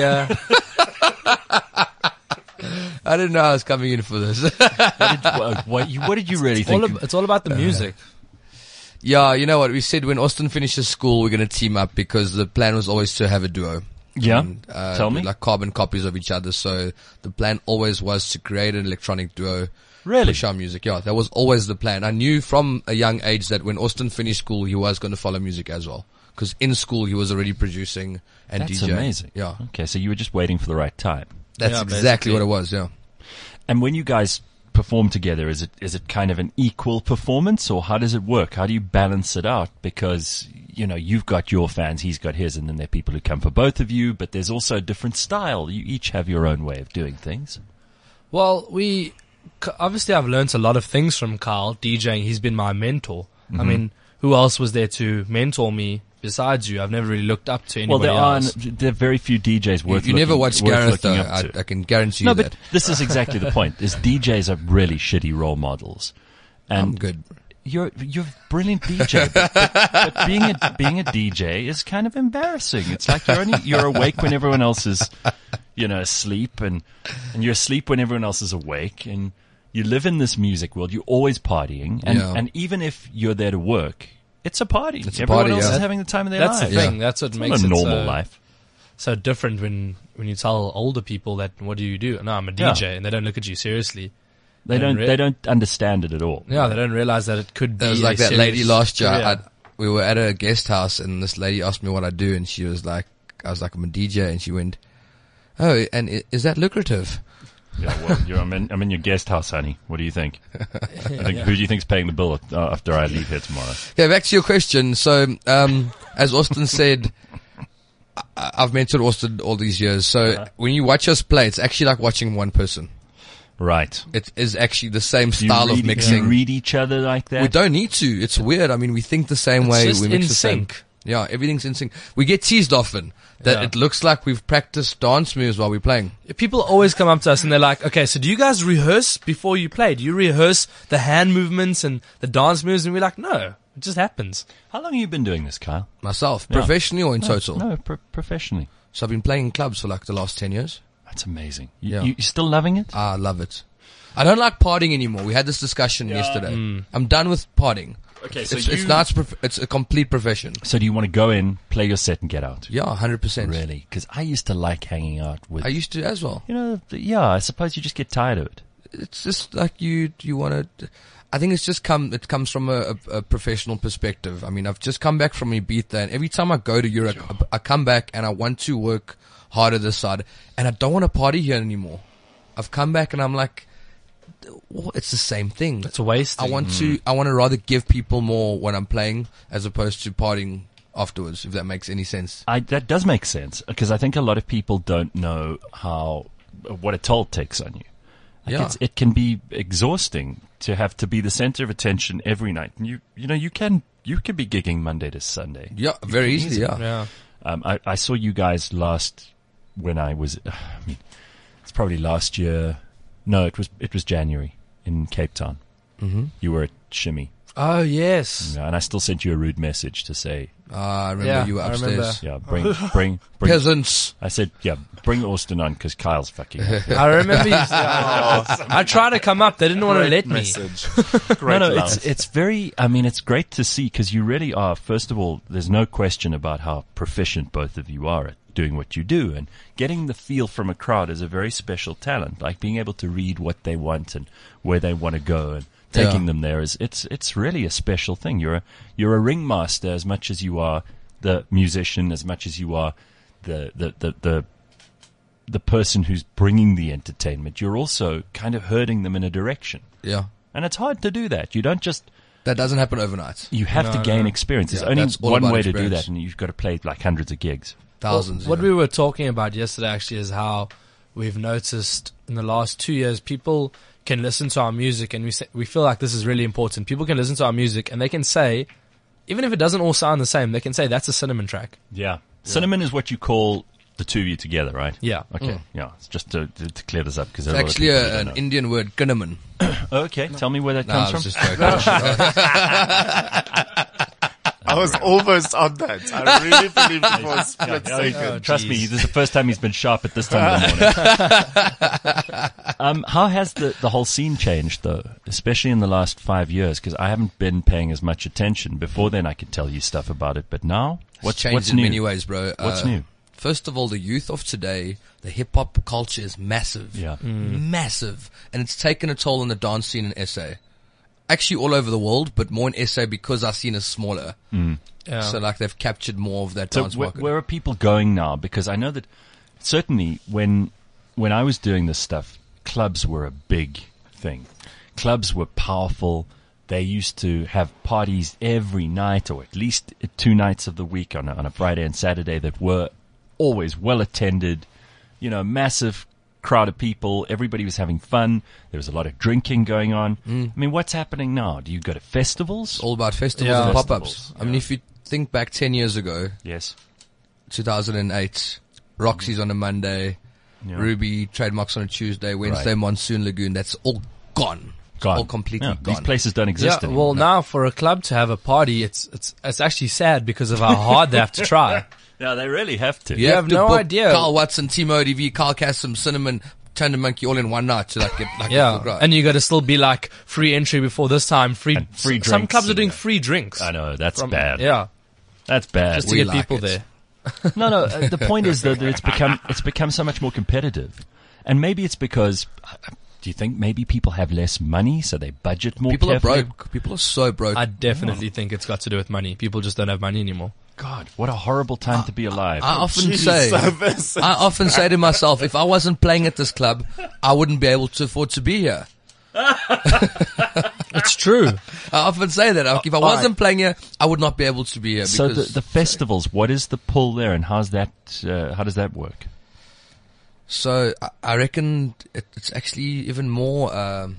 I didn't know I was coming in for this. What did you really think? It's all about the music. Yeah, you know what? We said when Austin finishes school, we're going to team up because the plan was always to have a duo. Yeah. And, Tell me. Like carbon copies of each other. So the plan always was to create an electronic duo Really? push our music. Yeah, that was always the plan. I knew from a young age that when Austin finished school, he was going to follow music as well. Because in school, he was already producing and That's DJing. amazing. Yeah. Okay, so you were just waiting for the right time. That's exactly what it was, yeah. And when you guys perform together, is it kind of an equal performance, or how does it work? How do you balance it out? Because, you know, you've got your fans, he's got his, and then there are people who come for both of you, but there's also a different style. You each have your own way of doing things. Well, obviously I've learned a lot of things from Kyle, DJing. He's been my mentor. I mean, who else was there to mentor me besides you? I've never really looked up to anybody else. There are very few DJs worth You never watched Gareth, though. up to. I can guarantee No, you that. but this is exactly the point. Is DJs are really shitty role models. And I'm good. You're a brilliant DJ, but being a DJ is kind of embarrassing. It's like you're awake when everyone else is, you know, asleep, and you're asleep when everyone else is awake, and you live in this music world. You're always partying, and even if you're there to work, it's a party. Everyone else is having the time of their life. That's the thing. That's what makes a it normal life. So different when you tell older people that, what do you do? No, I'm a DJ, and they don't look at you seriously. They don't understand it at all. Yeah, they don't realize that it could be. There was like that lady last year. career. We were at a guest house, and this lady asked me what I do, and she was like, I was like, I'm a DJ, and she went, oh, and is that lucrative? Yeah, well, I'm in your guest house, honey. What do you think? Who do you think's paying the bill after I leave here tomorrow? Okay, back to your question. So, as Austin said, I've mentored Austin all these years. So when you watch us play, it's actually like watching one person. Right. It is actually the same style of mixing. Do you read each other like that? We don't need to. It's weird. I mean, we think the same way. Just We mix in the same. sync. Yeah, everything's in sync. We get teased often that it looks like we've practiced dance moves while we're playing. People always come up to us and they're like, okay, so do you guys rehearse before you play? Do you rehearse the hand movements and the dance moves? And we're like, no, it just happens. How long have you been doing this, Kyle? Myself, professionally or in total? No, professionally. So I've been playing in clubs for like the last 10 years. That's amazing. You still loving it? I love it. I don't like partying anymore. We had this discussion yesterday. I'm done with partying. Okay, so it's a complete profession. So do you want to go in, play your set, and get out? Yeah, 100%. Really? Because I used to like hanging out with. I used to as well. You know, I suppose you just get tired of it. It's just like you want to. I think it comes from a professional perspective. I mean, I've just come back from Ibiza, and every time I go to Europe, I come back and I want to work harder this side, and I don't want to party here anymore. I've come back and I'm like, it's the same thing. It's a waste. I want to rather give people more when I'm playing as opposed to partying afterwards, if that makes any sense. That does make sense, because I think a lot of people don't know what a toll takes on you. It can be exhausting to have to be the center of attention every night. And you can be gigging Monday to Sunday. Yeah, very easily. Yeah. I saw you guys last when I was. It's probably last year. No, it was January in Cape Town. Mm-hmm. You were at Shimmy. Oh, yes. And I still sent you a rude message to say. I remember you were upstairs. Yeah, bring peasants. I said, bring Austin on because Kyle's fucking. I remember you. I tried to come up. They didn't want to let me. It's very. I mean, it's great to see, because you really are. First of all, there's no question about how proficient both of you are at doing what you do, and getting the feel from a crowd is a very special talent. Like being able to read what they want and where they want to go, and taking them there it's really a special thing. You're a ringmaster as much as you are the musician, as much as you are the person who's bringing the entertainment. You're also kind of herding them in a direction. Yeah. And it's hard to do that. You don't just. That doesn't happen overnight. You have to gain experience. There's only one way to do that, and you've got to play like hundreds of gigs. Thousands. What we were talking about yesterday actually is how we've noticed in the last 2 years people can listen to our music, and we feel like this is really important. People can listen to our music and they can say, even if it doesn't all sound the same, they can say that's a Cinnamon track. Yeah. Cinnamon is what you call the two of you together, right? Yeah. Okay. Yeah. It's just to clear this up, because it's actually an Indian word, Cinnamon. Okay. Tell me where that comes from. Just I was almost on that. I really believed it for a split second. Trust me, this is the first time he's been sharp at this time of the morning. How has the whole scene changed, though, especially in the last 5 years? Because I haven't been paying as much attention. Before then, I could tell you stuff about it, but now, what's changed new? In many ways, bro. What's new? First of all, the youth of today, the hip hop culture is massive. Yeah. Massive. And it's taken a toll on the dance scene in SA. Actually all over the world, but more in SA because our scene is smaller. Yeah. So like they've captured more of that So dance market. where are people going now? Because I know that certainly when I was doing this stuff, clubs were a big thing. Clubs were powerful. They used to have parties every night, or at least 2 nights of the week on a Friday and Saturday that were always well attended. You know, massive crowd of people. Everybody was having fun. There was a lot of drinking going on. I mean, what's happening now? Do you go to festivals? All about festivals and pop-ups. I mean, if you think back 10 years ago, Yes. 2008, Roxy's on a Monday, Yeah. Ruby Trademarks on a Tuesday, Wednesday Right. Monsoon Lagoon. That's all gone. It's Gone. all completely Yeah, gone. These places don't exist Yeah, anymore. well, now for a club to have a party, it's actually sad because of how hard they have to try. Yeah, they really have to. You have to no book idea. Carl Watson, Timo ODV, Carl Kassem, Cinnamon, Tender Monkey all in one night to like get like Yeah, and you got to still be like free entry before this time. Free free Some drinks clubs are and, doing free drinks. I know, that's from- bad. Yeah, That's bad. just to get people there. No, the point is that it's become so much more competitive. And maybe it's because, do you think maybe people have less money, so they budget more people carefully? are broke. People are so broke. I definitely think it's got to do with money. People just don't have money anymore. God, what a horrible time to be alive. I often say to myself, if I wasn't playing at this club, I wouldn't be able to afford to be here. It's true. I often say that. Like, if I wasn't playing here, I would not be able to be here. So Because the festivals, what is the pull there, and how does that work? So I reckon it's actually even more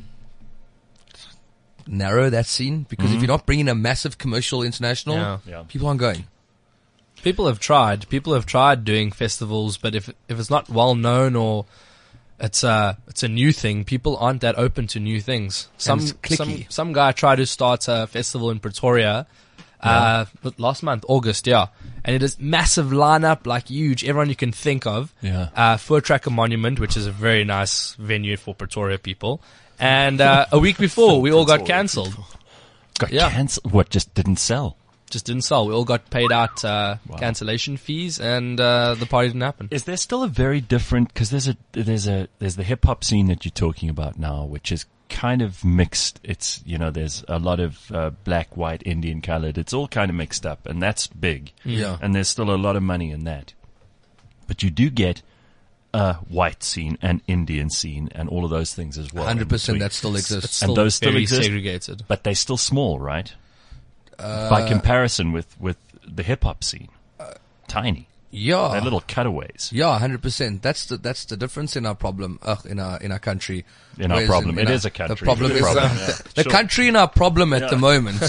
narrow, that scene, because if you're not bringing a massive commercial international, Yeah. people aren't going. People have tried doing festivals, but if it's not well known or it's a new thing, people aren't that open to new things. And it's cliquey. Some guy tried to start a festival in Pretoria last month, August, and it is massive lineup, like huge, everyone you can think of. Voortrekker Monument, which is a very nice venue for Pretoria people, and a week before we all got cancelled. Got cancelled? What, just didn't sell? Just didn't sell. We all got paid out cancellation fees, and the party didn't happen. Is there still a very different, because there's the hip hop scene that you're talking about now, which is kind of mixed. It's, you know, there's a lot of black, white, Indian colored. It's all kind of mixed up, and that's big. Yeah. And there's still a lot of money in that. But you do get a white scene and Indian scene and all of those things as well. 100% that still exists. It's And still those still very exist, segregated. but they're still small, right? By comparison with the hip hop scene. Tiny. Yeah. They're little cutaways. Yeah, 100%. That's the difference in our problem, in our country. In our Whereas problem. It is a country. The problem It's is a problem, the Sure. country in our problem at the moment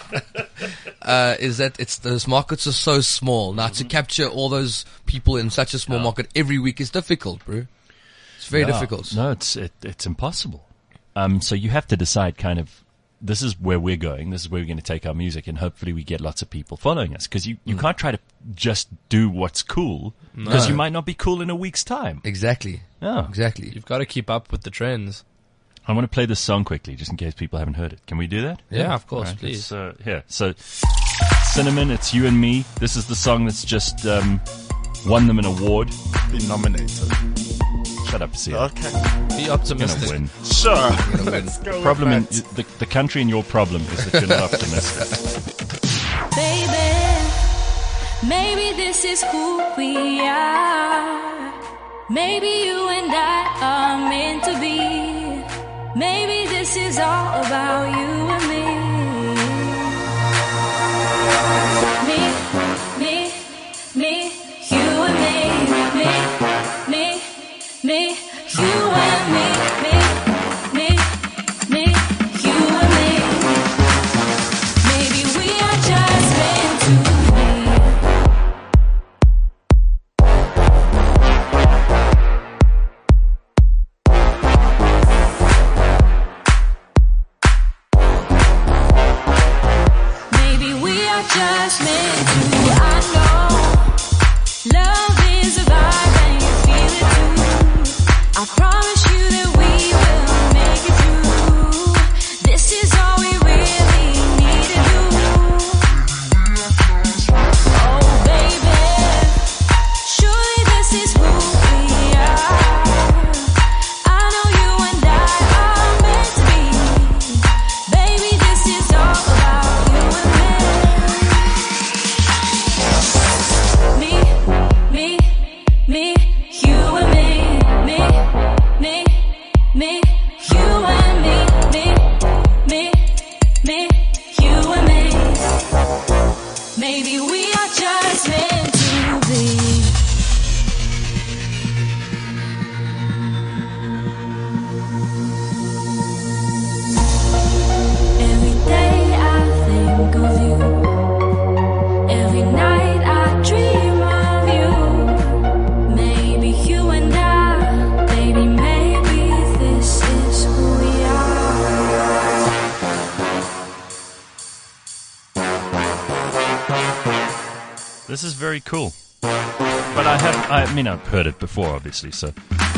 is that those markets are so small. Now to capture all those people in such a small market every week is difficult, bro. It's very difficult. No, it's impossible. So you have to decide kind of, this is where we're going. This is where we're going to take our music, and hopefully we get lots of people following us. Because you can't try to just do what's cool, because you might not be cool in a week's time. Exactly. Yeah. Exactly. You've got to keep up with the trends. I want to play this song quickly, just in case people haven't heard it. Can we do that? Yeah, of course, All right, please. Here. So, Cinnamon, it's You and Me. This is the song that's just won them an award. Been nominated. Shut up, Sia. Okay. Be You're optimistic. gonna win. Sure. Let's go with problem in, that. the country and your problem is that you're not optimistic. Baby, maybe this is who we are. Maybe you and I are meant to be. Maybe this is all about you and me. Me, you and me, you and me, you and me. Maybe we are just meant to Maybe we are just meant to. I know love is a vibe and you feel it too. I promise you that we will make it through. This is all we really need to do. Oh baby, should Maybe we are just meant to be. Every day I think of you. Every night I dream of you. Maybe you and I, baby, maybe this is who we are. This is very cool. But I mean, I've heard it before, obviously, so.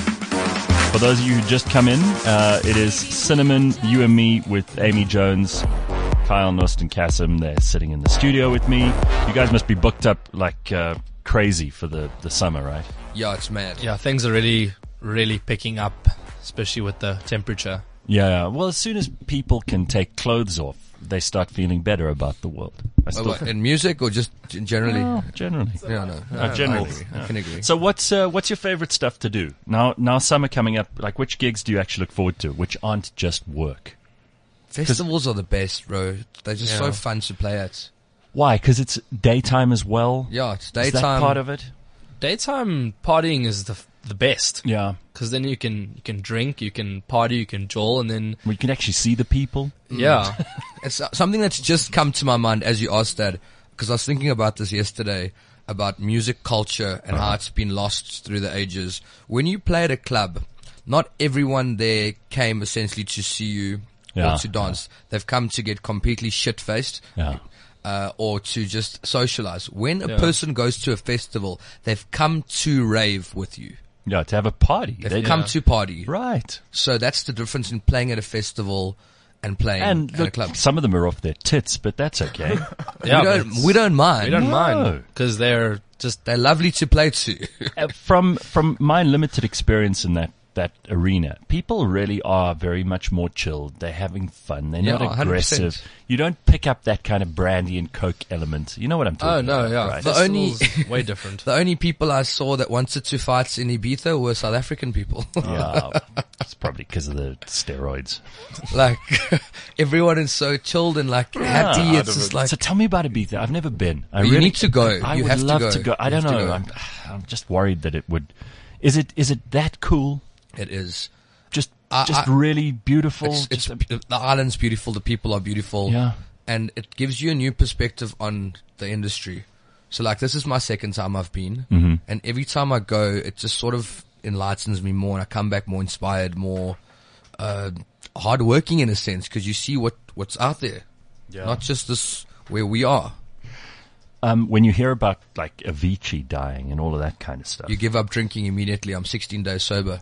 For those of you who just come in, it is Cinnamon, you and me with Amy Jones, Kyle Nost and Kasim. They're sitting in the studio with me. You guys must be booked up like crazy for the summer, right? Yeah, it's mad. Yeah, things are really, really picking up, especially with the temperature. Yeah, well, as soon as people can take clothes off, they start feeling better about the world. In music or just generally? No, generally. Yeah, no. Generally. I can agree. So what's your favorite stuff to do? Now summer coming up, like which gigs do you actually look forward to, which aren't just work? Festivals are the best, bro. They're just so fun to play at. Why? Because it's daytime as well? Yeah, it's daytime. Is that part of it? Daytime partying is the best. Yeah. Because then you can drink, you can party, you can jowl, and then... you can actually see the people. Yeah. It's something that's just come to my mind as you asked that, because I was thinking about this yesterday, about music culture and how it's been lost through the ages. When you play at a club, not everyone there came essentially to see you or to dance. They've come to get completely shit-faced. Or to just socialize. When a person goes to a festival, they've come to rave with you. Yeah, to have a party. They've come to party. Right. So that's the difference in playing at a festival and playing at a club. Some of them are off their tits, but that's okay. We don't mind. We don't mind. Because they're lovely to play to. From my limited experience in that arena, people really are very much more chilled. They're having fun. They're not aggressive. 100%. You don't pick up that kind of brandy and coke element. You know what I'm talking about? Oh, no, yeah. Right? The only way different. The only people I saw that wanted to fight in Ibiza were South African people. Yeah, it's probably because of the steroids. Like, everyone is so chilled and like happy. It's just like. So tell me about Ibiza. I've never been. You need to go. I you would have love to go. I don't know. I'm just worried that it would. Is it that cool? It is. Just really beautiful. The island's beautiful. The people are beautiful. Yeah. And it gives you a new perspective on the industry. So like, this is my second time I've been. Mm-hmm. And every time I go, it just sort of enlightens me more and I come back more inspired, more, hardworking in a sense, because you see what's out there. Yeah. Not just this, where we are. When you hear about like Avicii dying and all of that kind of stuff, you give up drinking immediately. I'm 16 days sober.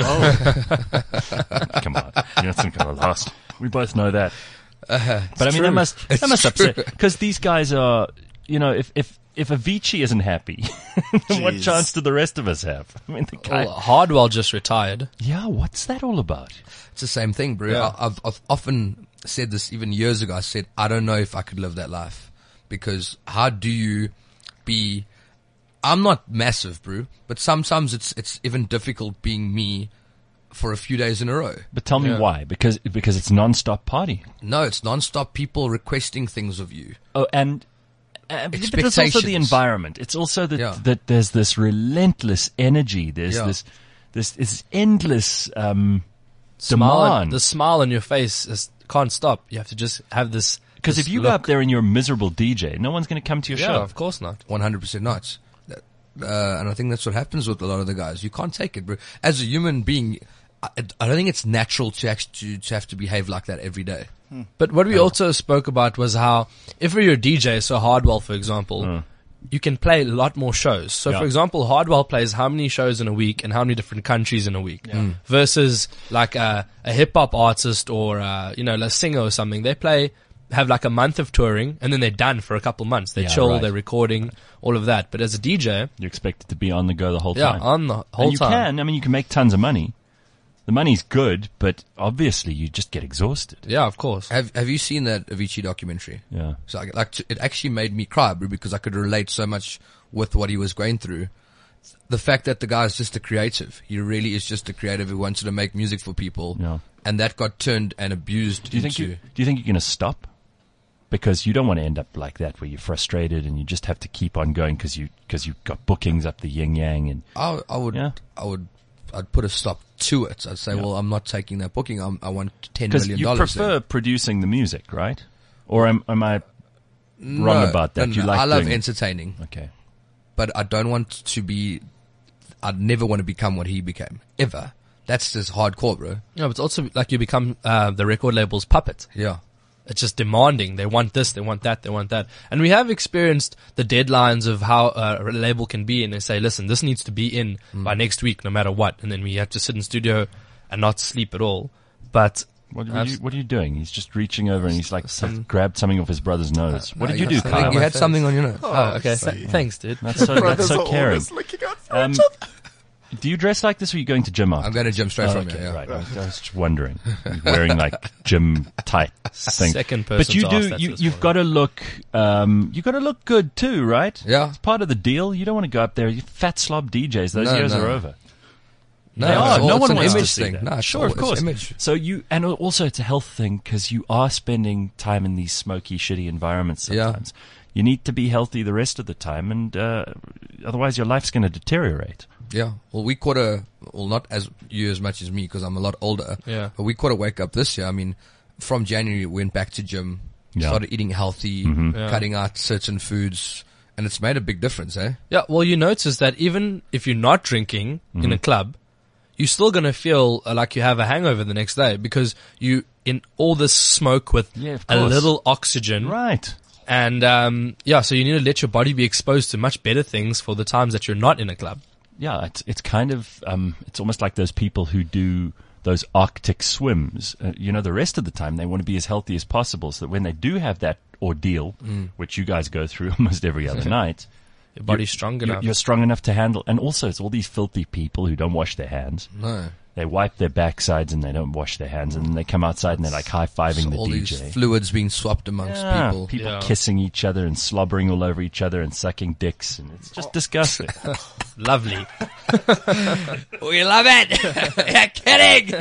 Come on, that's not going to last. We both know that. But I mean, that must upset, because these guys are, if Avicii isn't happy, then what chance do the rest of us have? I mean, the guy. Well, Hardwell just retired. Yeah, what's that all about? It's the same thing, bro. Yeah. I've often said this, even years ago. I said, I don't know if I could live that life. Because how do you be, I'm not massive, bro, but sometimes it's even difficult being me for a few days in a row. But tell me why? Because it's non-stop party. No, it's non-stop people requesting things of you. Oh, and but it's also the environment. It's also that there's this relentless energy. There's this endless demand. The smile on your face can't stop. You have to just have this. Because if you go up there and you're a miserable DJ, no one's going to come to your show. Yeah, of course not. 100% not. And I think that's what happens with a lot of the guys. You can't take it, bro. As a human being, I don't think it's natural to have to behave like that every day. But what we also spoke about was how if you're a DJ, so Hardwell, for example, you can play a lot more shows. So, for example, Hardwell plays how many shows in a week and how many different countries in a week versus like a hip-hop artist or, a singer or something. They have like a month of touring and then they're done for a couple months. They chill, they're recording, all of that. But as a DJ, you're expected to be on the go the whole time. Yeah, on the whole time. You can make tons of money. The money's good, but obviously you just get exhausted. Yeah, of course. Have you seen that Avicii documentary? Yeah. So it actually made me cry, bro, because I could relate so much with what he was going through. The fact that the guy is just a creative. He really is just a creative who wanted to make music for people. Yeah. And that got turned and abused Do you think you're going to stop? because you don't want to end up like that where you're frustrated and you just have to keep on going because you've got bookings up the yin yang and I'd put a stop to it. I'd say, well, I'm not taking that booking. I want $10 million. You prefer producing the music, right? Or am I wrong about that? No, you like I love doing entertaining. Okay. But I don't want to be, I'd never want to become what he became. Ever. That's just hardcore, bro. No, but it's also like you become the record label's puppet. Yeah. It's just demanding. They want this, they want that, they want that. And we have experienced the deadlines of how a label can be, and they say, listen, this needs to be in by next week no matter what. And then we have to sit in studio and not sleep at all. But what are you doing? He's just reaching over and he's like grabbed something off his brother's nose. What did you do, Kyle? You had something on your nose. Oh, okay. Thanks, dude. That's so caring. Do you dress like this or are you going to gym after? I'm going to gym straight from here. Yeah. Right. I was just wondering. You're wearing like gym tight thing. Second person. But you've got to look, you got to look good too, right? Yeah. It's part of the deal. You don't want to go up there. You fat slob DJs. Those years are over. No, no one an wants image to see thing. that. No, Sure, of course. Image. So and also it's a health thing because you are spending time in these smoky, shitty environments sometimes. Yeah. You need to be healthy the rest of the time, and otherwise your life's going to deteriorate. Yeah. Well, not as you as much as me because I'm a lot older. Yeah. But we caught a wake up this year. I mean, from January we went back to gym, started eating healthy, cutting out certain foods, and it's made a big difference, eh? Yeah. Well, you notice that even if you're not drinking in a club, you're still going to feel like you have a hangover the next day because you in all this smoke with a little oxygen. Right. And, so you need to let your body be exposed to much better things for the times that you're not in a club. Yeah, it's kind of, it's almost like those people who do those Arctic swims. The rest of the time they want to be as healthy as possible so that when they do have that ordeal, which you guys go through almost every other night, your body's strong enough. You're strong enough to handle. And also it's all these filthy people who don't wash their hands. No. They wipe their backsides and they don't wash their hands, and then they come outside and they're like high-fiving the all DJ. These fluids being swapped amongst people. People kissing each other and slobbering all over each other and sucking dicks, and it's just disgusting. Lovely. We love it. You're kidding.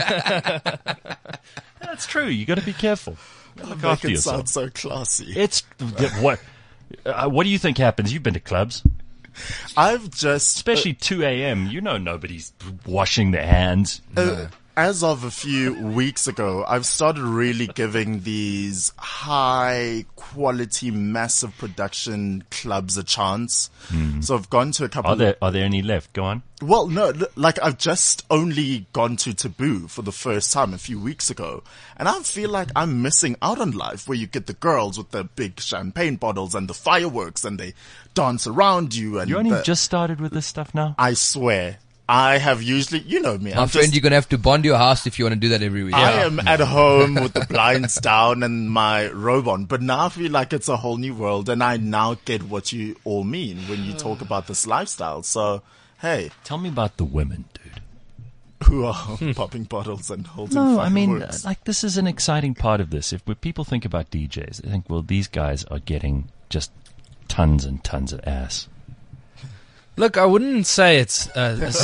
That's true. You got to be careful. Look Make after it yourself. sound so classy. It's what do you think happens? You've been to clubs. I've just... Especially 2 a.m. Nobody's washing their hands. As of a few weeks ago, I've started really giving these high-quality, massive production clubs a chance. So I've gone to a couple... Are there any left? Go on. Well, no, like I've just only gone to Taboo for the first time a few weeks ago. And I feel like I'm missing out on life where you get the girls with the big champagne bottles and the fireworks and they dance around you. And you only just started with this stuff now? I swear. I have usually, you know me. My friend, you're going to have to bond your house if you want to do that every week. I am at home with the blinds down and my robe on, but now I feel like it's a whole new world and I now get what you all mean when you talk about this lifestyle. So, hey. Tell me about the women, dude. Who are popping bottles and holding fireworks. I mean, this is an exciting part of this. When people think about DJs, they think, well, these guys are getting just tons and tons of ass. Look, I wouldn't say it's as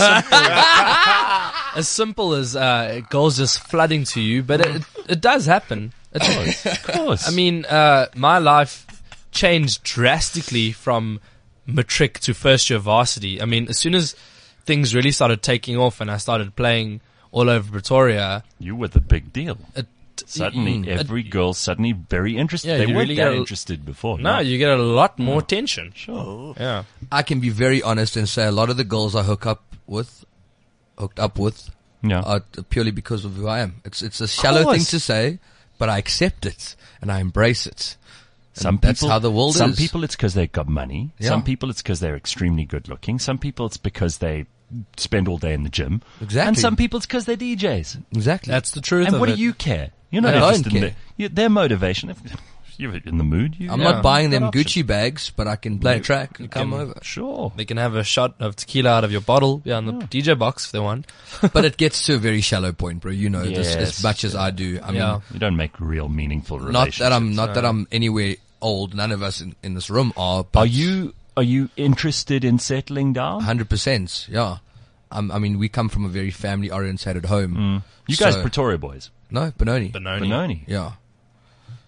simple as girls just flooding to you, but it does happen. Of course. I mean, my life changed drastically from matric to first year varsity. I mean, as soon as things really started taking off and I started playing all over Pretoria, you were the big deal. Suddenly, every girl suddenly very interested. Yeah, they you weren't really that interested before. No, you get a lot more attention. Sure. Yeah. I can be very honest and say a lot of the girls I hooked up with, are purely because of who I am. It's a shallow thing to say, but I accept it and I embrace it. That's how the world is. Some people it's because they've got money. Yeah. Some people it's because they're extremely good looking. Some people it's because they spend all day in the gym. Exactly. And some people it's because they're DJs. Exactly. That's the truth. And of what it. do you care? You're not interested in their motivation. If you're in the mood, I'm not buying them Gucci bags, but I can play a track and come over. Sure. They can have a shot of tequila out of your bottle on the DJ box if they want. But it gets to a very shallow point, bro. You know this as much as I do. I mean, you don't make real meaningful relationships. Not that I'm anywhere old. None of us in this room are. But Are you interested in settling down? 100%. Yeah. I mean, we come from a very family-orientated home. You guys Pretoria boys? No, Benoni. Benoni. Yeah.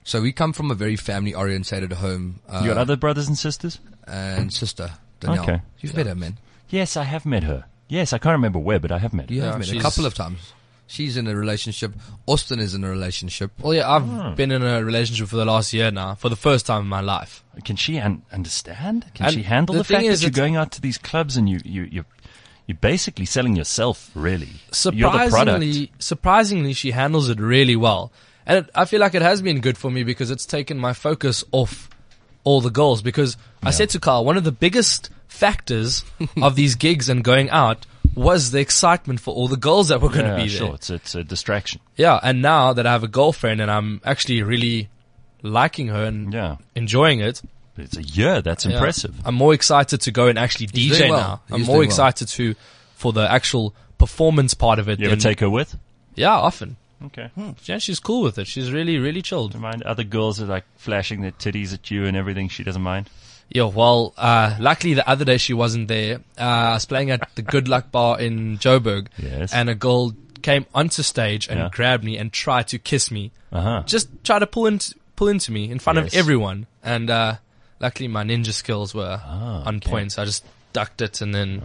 So we come from a very family-orientated home. You got other brothers and sisters? And sister, Danielle. Okay. You've met her, man. Yes, I have met her. Yes, I can't remember where, but I have met her. You have met her a couple of times. She's in a relationship. Austin is in a relationship. Well, yeah, I've been in a relationship for the last year now, for the first time in my life. Can she understand? Can And she handle the the fact thing is, that you're it's- going out to these clubs and you're basically selling yourself, really? You're the product. Surprisingly, she handles it really well. And I feel like it has been good for me because it's taken my focus off all the girls. Because I said to Carl, one of the biggest factors of these gigs and going out was the excitement for all the girls that were going to be there. Sure, it's a distraction. Yeah, and now that I have a girlfriend and I'm actually really liking her and enjoying it. It's a year. That's impressive. I'm more excited to go and actually He's DJ doing well. now. I'm He's more doing excited for the actual performance part of it. You ever than- take her with? Yeah, often. Okay. Yeah, she's cool with it. She's really, really chilled. Do you mind other girls are like flashing their titties at you and everything? She doesn't mind? Yeah, well, luckily the other day she wasn't there. I was playing at the Good Luck Bar in Joburg. Yes. And a girl came onto stage and Yeah. grabbed me and tried to kiss me. Uh-huh. Just try to pull into me in front Yes. of everyone. And luckily my ninja skills were on point. So I just ducked it and then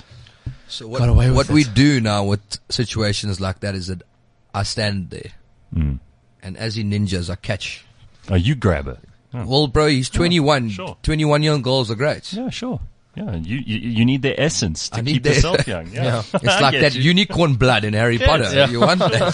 So got away with what it. we do now with situations like that is that I stand there, and as in ninjas, I catch. Oh, you grab her. Oh. Well, bro, he's 21. sure. 21-year-old girls are great. Yeah, sure. Yeah, you need their essence to I need keep their- yourself young. Yeah. It's like I that get you. unicorn blood in Harry Yes. Potter. Yeah. You want that?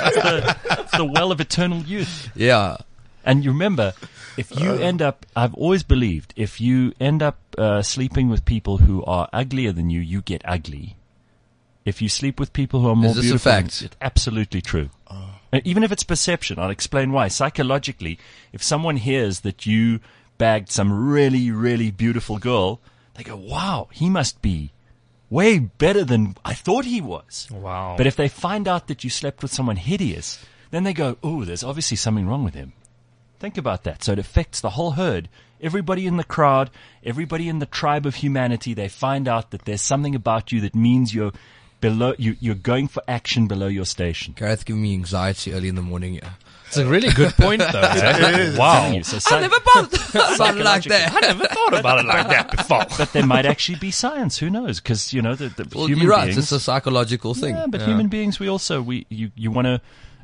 It's the well of eternal youth. Yeah. And you remember, if you end up, I've always believed, if you end up sleeping with people who are uglier than you, you get ugly. If you sleep with people who are more Is this a beautiful, fact? it's absolutely true. Even if it's perception, I'll explain why. Psychologically, if someone hears that you bagged some really, really beautiful girl, they go, wow, he must be way better than I thought he was. Wow. But if they find out that you slept with someone hideous, then they go, oh, there's obviously something wrong with him. Think about that. So it affects the whole herd. Everybody in the crowd, everybody in the tribe of humanity, they find out that there's something about you that means you're you're going for action below your station. Gareth giving me anxiety early in the morning. Yeah. It's a really good point, though. It is. Wow. I'm telling you, so I never thought about it like that. I never thought about it like that before. But there might actually be science. Who knows? Because the Well, human you're right. beings. It's a psychological thing. Yeah, but human beings, you want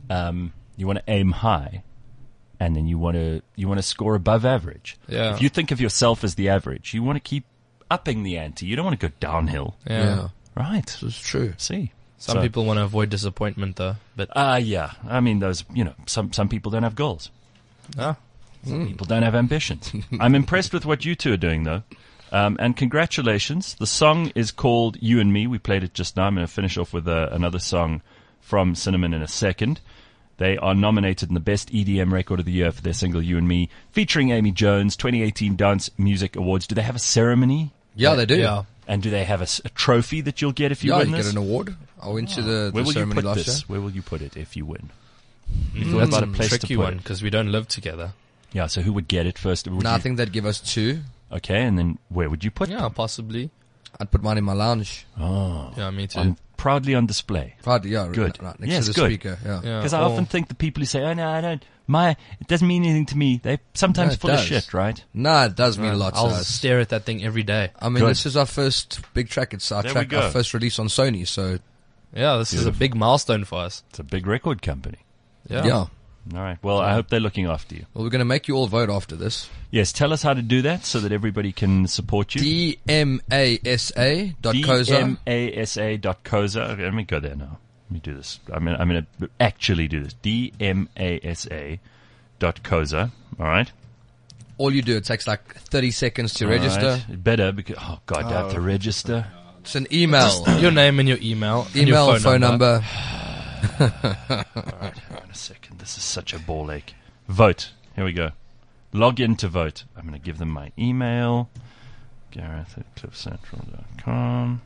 to aim high, and then you want to score above average. Yeah. If you think of yourself as the average, you want to keep upping the ante. You don't want to go downhill. Yeah. Right. This is true. See. Some people want to avoid disappointment, though. But yeah. I mean, some people don't have goals. Ah. Some people don't have ambitions. I'm impressed with what you two are doing, though. And congratulations. The song is called You and Me. We played it just now. I'm going to finish off with another song from Cinnamon in a second. They are nominated in the Best EDM Record of the Year for their single You and Me, featuring Amy Jones, 2018 Dance Music Awards. Do they have a ceremony? Yeah, they do. Yeah. And do they have a trophy that you'll get if you Yeah, win you this? get an award. I went to the Where will you ceremony put last this? year. Where will you put it if you win? That's about a a place to tricky put one it. because we don't live together. Yeah, so who would get it first? Would No, I you- think they'd give us 2. Okay, and then where would you put Yeah, possibly. I'd put mine in my lounge. Oh. Yeah, me too. Proudly on display. Proudly, yeah. Good. Right next Yes, to the good. speaker. Yeah. Yeah. Because I often think the people who say, oh, no, I don't, it doesn't mean anything to me, they sometimes No, it full of does. shit, right? No, it does mean a lot to I'll us. stare at that thing every day. I mean, Good. this is our first big track. It's our There track, we go. our first release on Sony. So, Yeah, this is a big milestone for us. It's a big record company. Yeah. All right. Well, I hope they're looking after you. Well, we're going to make you all vote after this. Yes, tell us how to do that so that everybody can support you. DMASA.coza. DMASA.coza. Okay, let me go there now. Let me do this. I'm going to actually do this. DMASA.coza. All right. All you do, it takes like 30 seconds to All register. right. Better because, oh, God, I have to register. It's an email. Your name and your email. and Email, your phone number. All right, hang on a second. This is such a ball ache. Vote. Here we go. Log in to vote. I'm going to give them my email. Gareth@cliffcentral.com.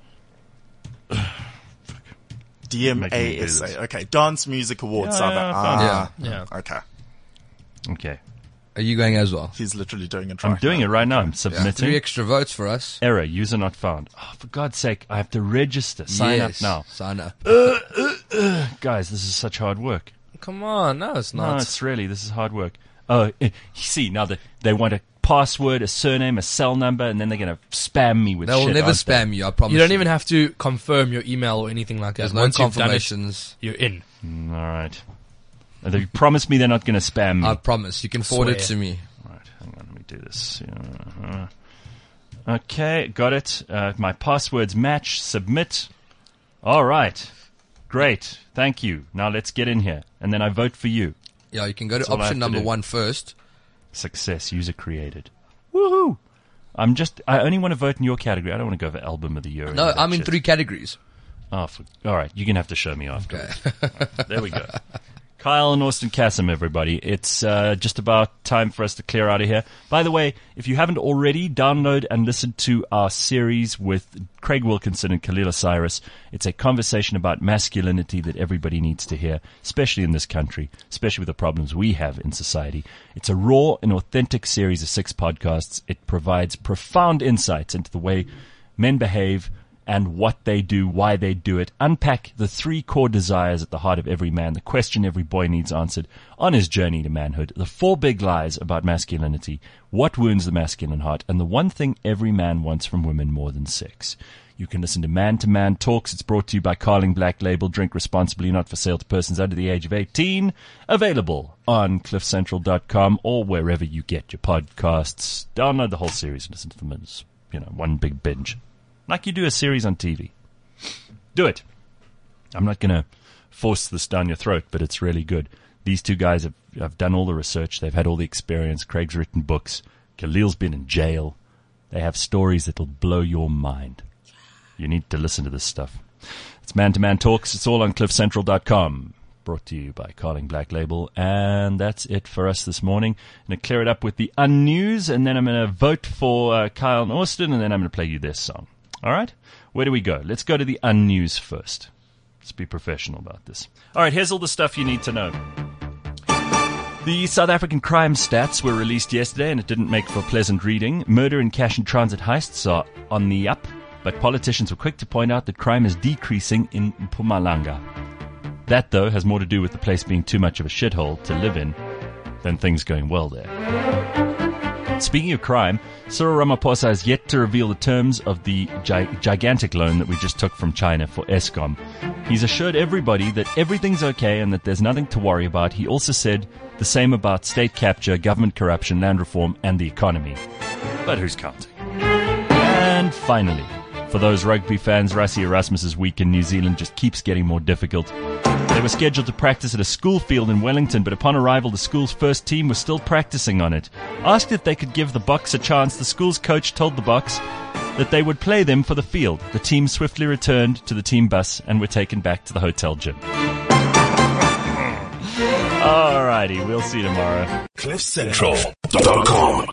DMASA. Okay, Dance Music Awards. Yeah, Yeah. Okay. Okay. Are you going as well? He's literally doing it I'm right doing now. it right now. I'm 3 submitting. extra votes for us. Error. User not found. Oh, for God's sake. I have to register. Sign up Yes, now. Sign up. Guys, this is such hard work. Come on, no, it's not. No, it's really, this is hard work. Oh, see, now they want a password, a surname, a cell number, and then they're going to spam me with They will shit. never spam you, I promise. You don't even have to confirm your email or anything like that. There's no Once you've done it, confirmations. you're in. All right. They promised me they're not going to spam me. I promise. You can forward it to me. All right, hang on, let me do this. Okay, got it. My passwords match. Submit. All right. Great. Thank you. Now let's get in here. And then I vote for you. Yeah, you can go to That's all I option have to number do. 1 first. Success. User created. Woohoo! I only want to vote in your category. I don't want to go for album of the year. or No, any of that I'm in shit. 3 categories. Oh, all right. You're going to have to show me after. There we go. Kyle and Austin Kassem, everybody. It's just about time for us to clear out of here. By the way, if you haven't already, download and listen to our series with Craig Wilkinson and Khalil Osiris. It's a conversation about masculinity that everybody needs to hear, especially in this country, especially with the problems we have in society. It's a raw and authentic series of 6 podcasts. It provides profound insights into the way men behave, and what they do, why they do it. Unpack the 3 core desires at the heart of every man, the question every boy needs answered on his journey to manhood, the 4 big lies about masculinity, what wounds the masculine heart, and the one thing every man wants from women more than sex. You can listen to Man Talks. It's brought to you by Carling Black Label. Drink responsibly, not for sale to persons under the age of 18. Available on cliffcentral.com or wherever you get your podcasts. Download the whole series and listen to them as, one big binge. Like you do a series on TV. Do it. I'm not going to force this down your throat, but it's really good. These 2 guys have done all the research. They've had all the experience. Craig's written books. Khalil's been in jail. They have stories that'll blow your mind. You need to listen to this stuff. It's Man Talks. It's all on cliffcentral.com. Brought to you by Carling Black Label. And that's it for us this morning. I'm going to clear it up with the unnews, and then I'm going to vote for Kyle and Austin, and then I'm going to play you this song. All right? Where do we go? Let's go to the unnews first. Let's be professional about this. All right, here's all the stuff you need to know. The South African crime stats were released yesterday, and it didn't make for pleasant reading. Murder and cash and transit heists are on the up, but politicians were quick to point out that crime is decreasing in Mpumalanga. That, though, has more to do with the place being too much of a shithole to live in than things going well there. Speaking of crime, Cyril Ramaphosa has yet to reveal the terms of the gigantic loan that we just took from China for Eskom. He's assured everybody that everything's okay and that there's nothing to worry about. He also said the same about state capture, government corruption, land reform, and the economy. But who's counting? And finally, for those rugby fans, Rassie Erasmus's week in New Zealand just keeps getting more difficult. They were scheduled to practice at a school field in Wellington, but upon arrival, the school's first team was still practicing on it. Asked if they could give the Boks a chance, the school's coach told the Boks that they would play them for the field. The team swiftly returned to the team bus and were taken back to the hotel gym. Alrighty, we'll see you tomorrow. CliffCentral.com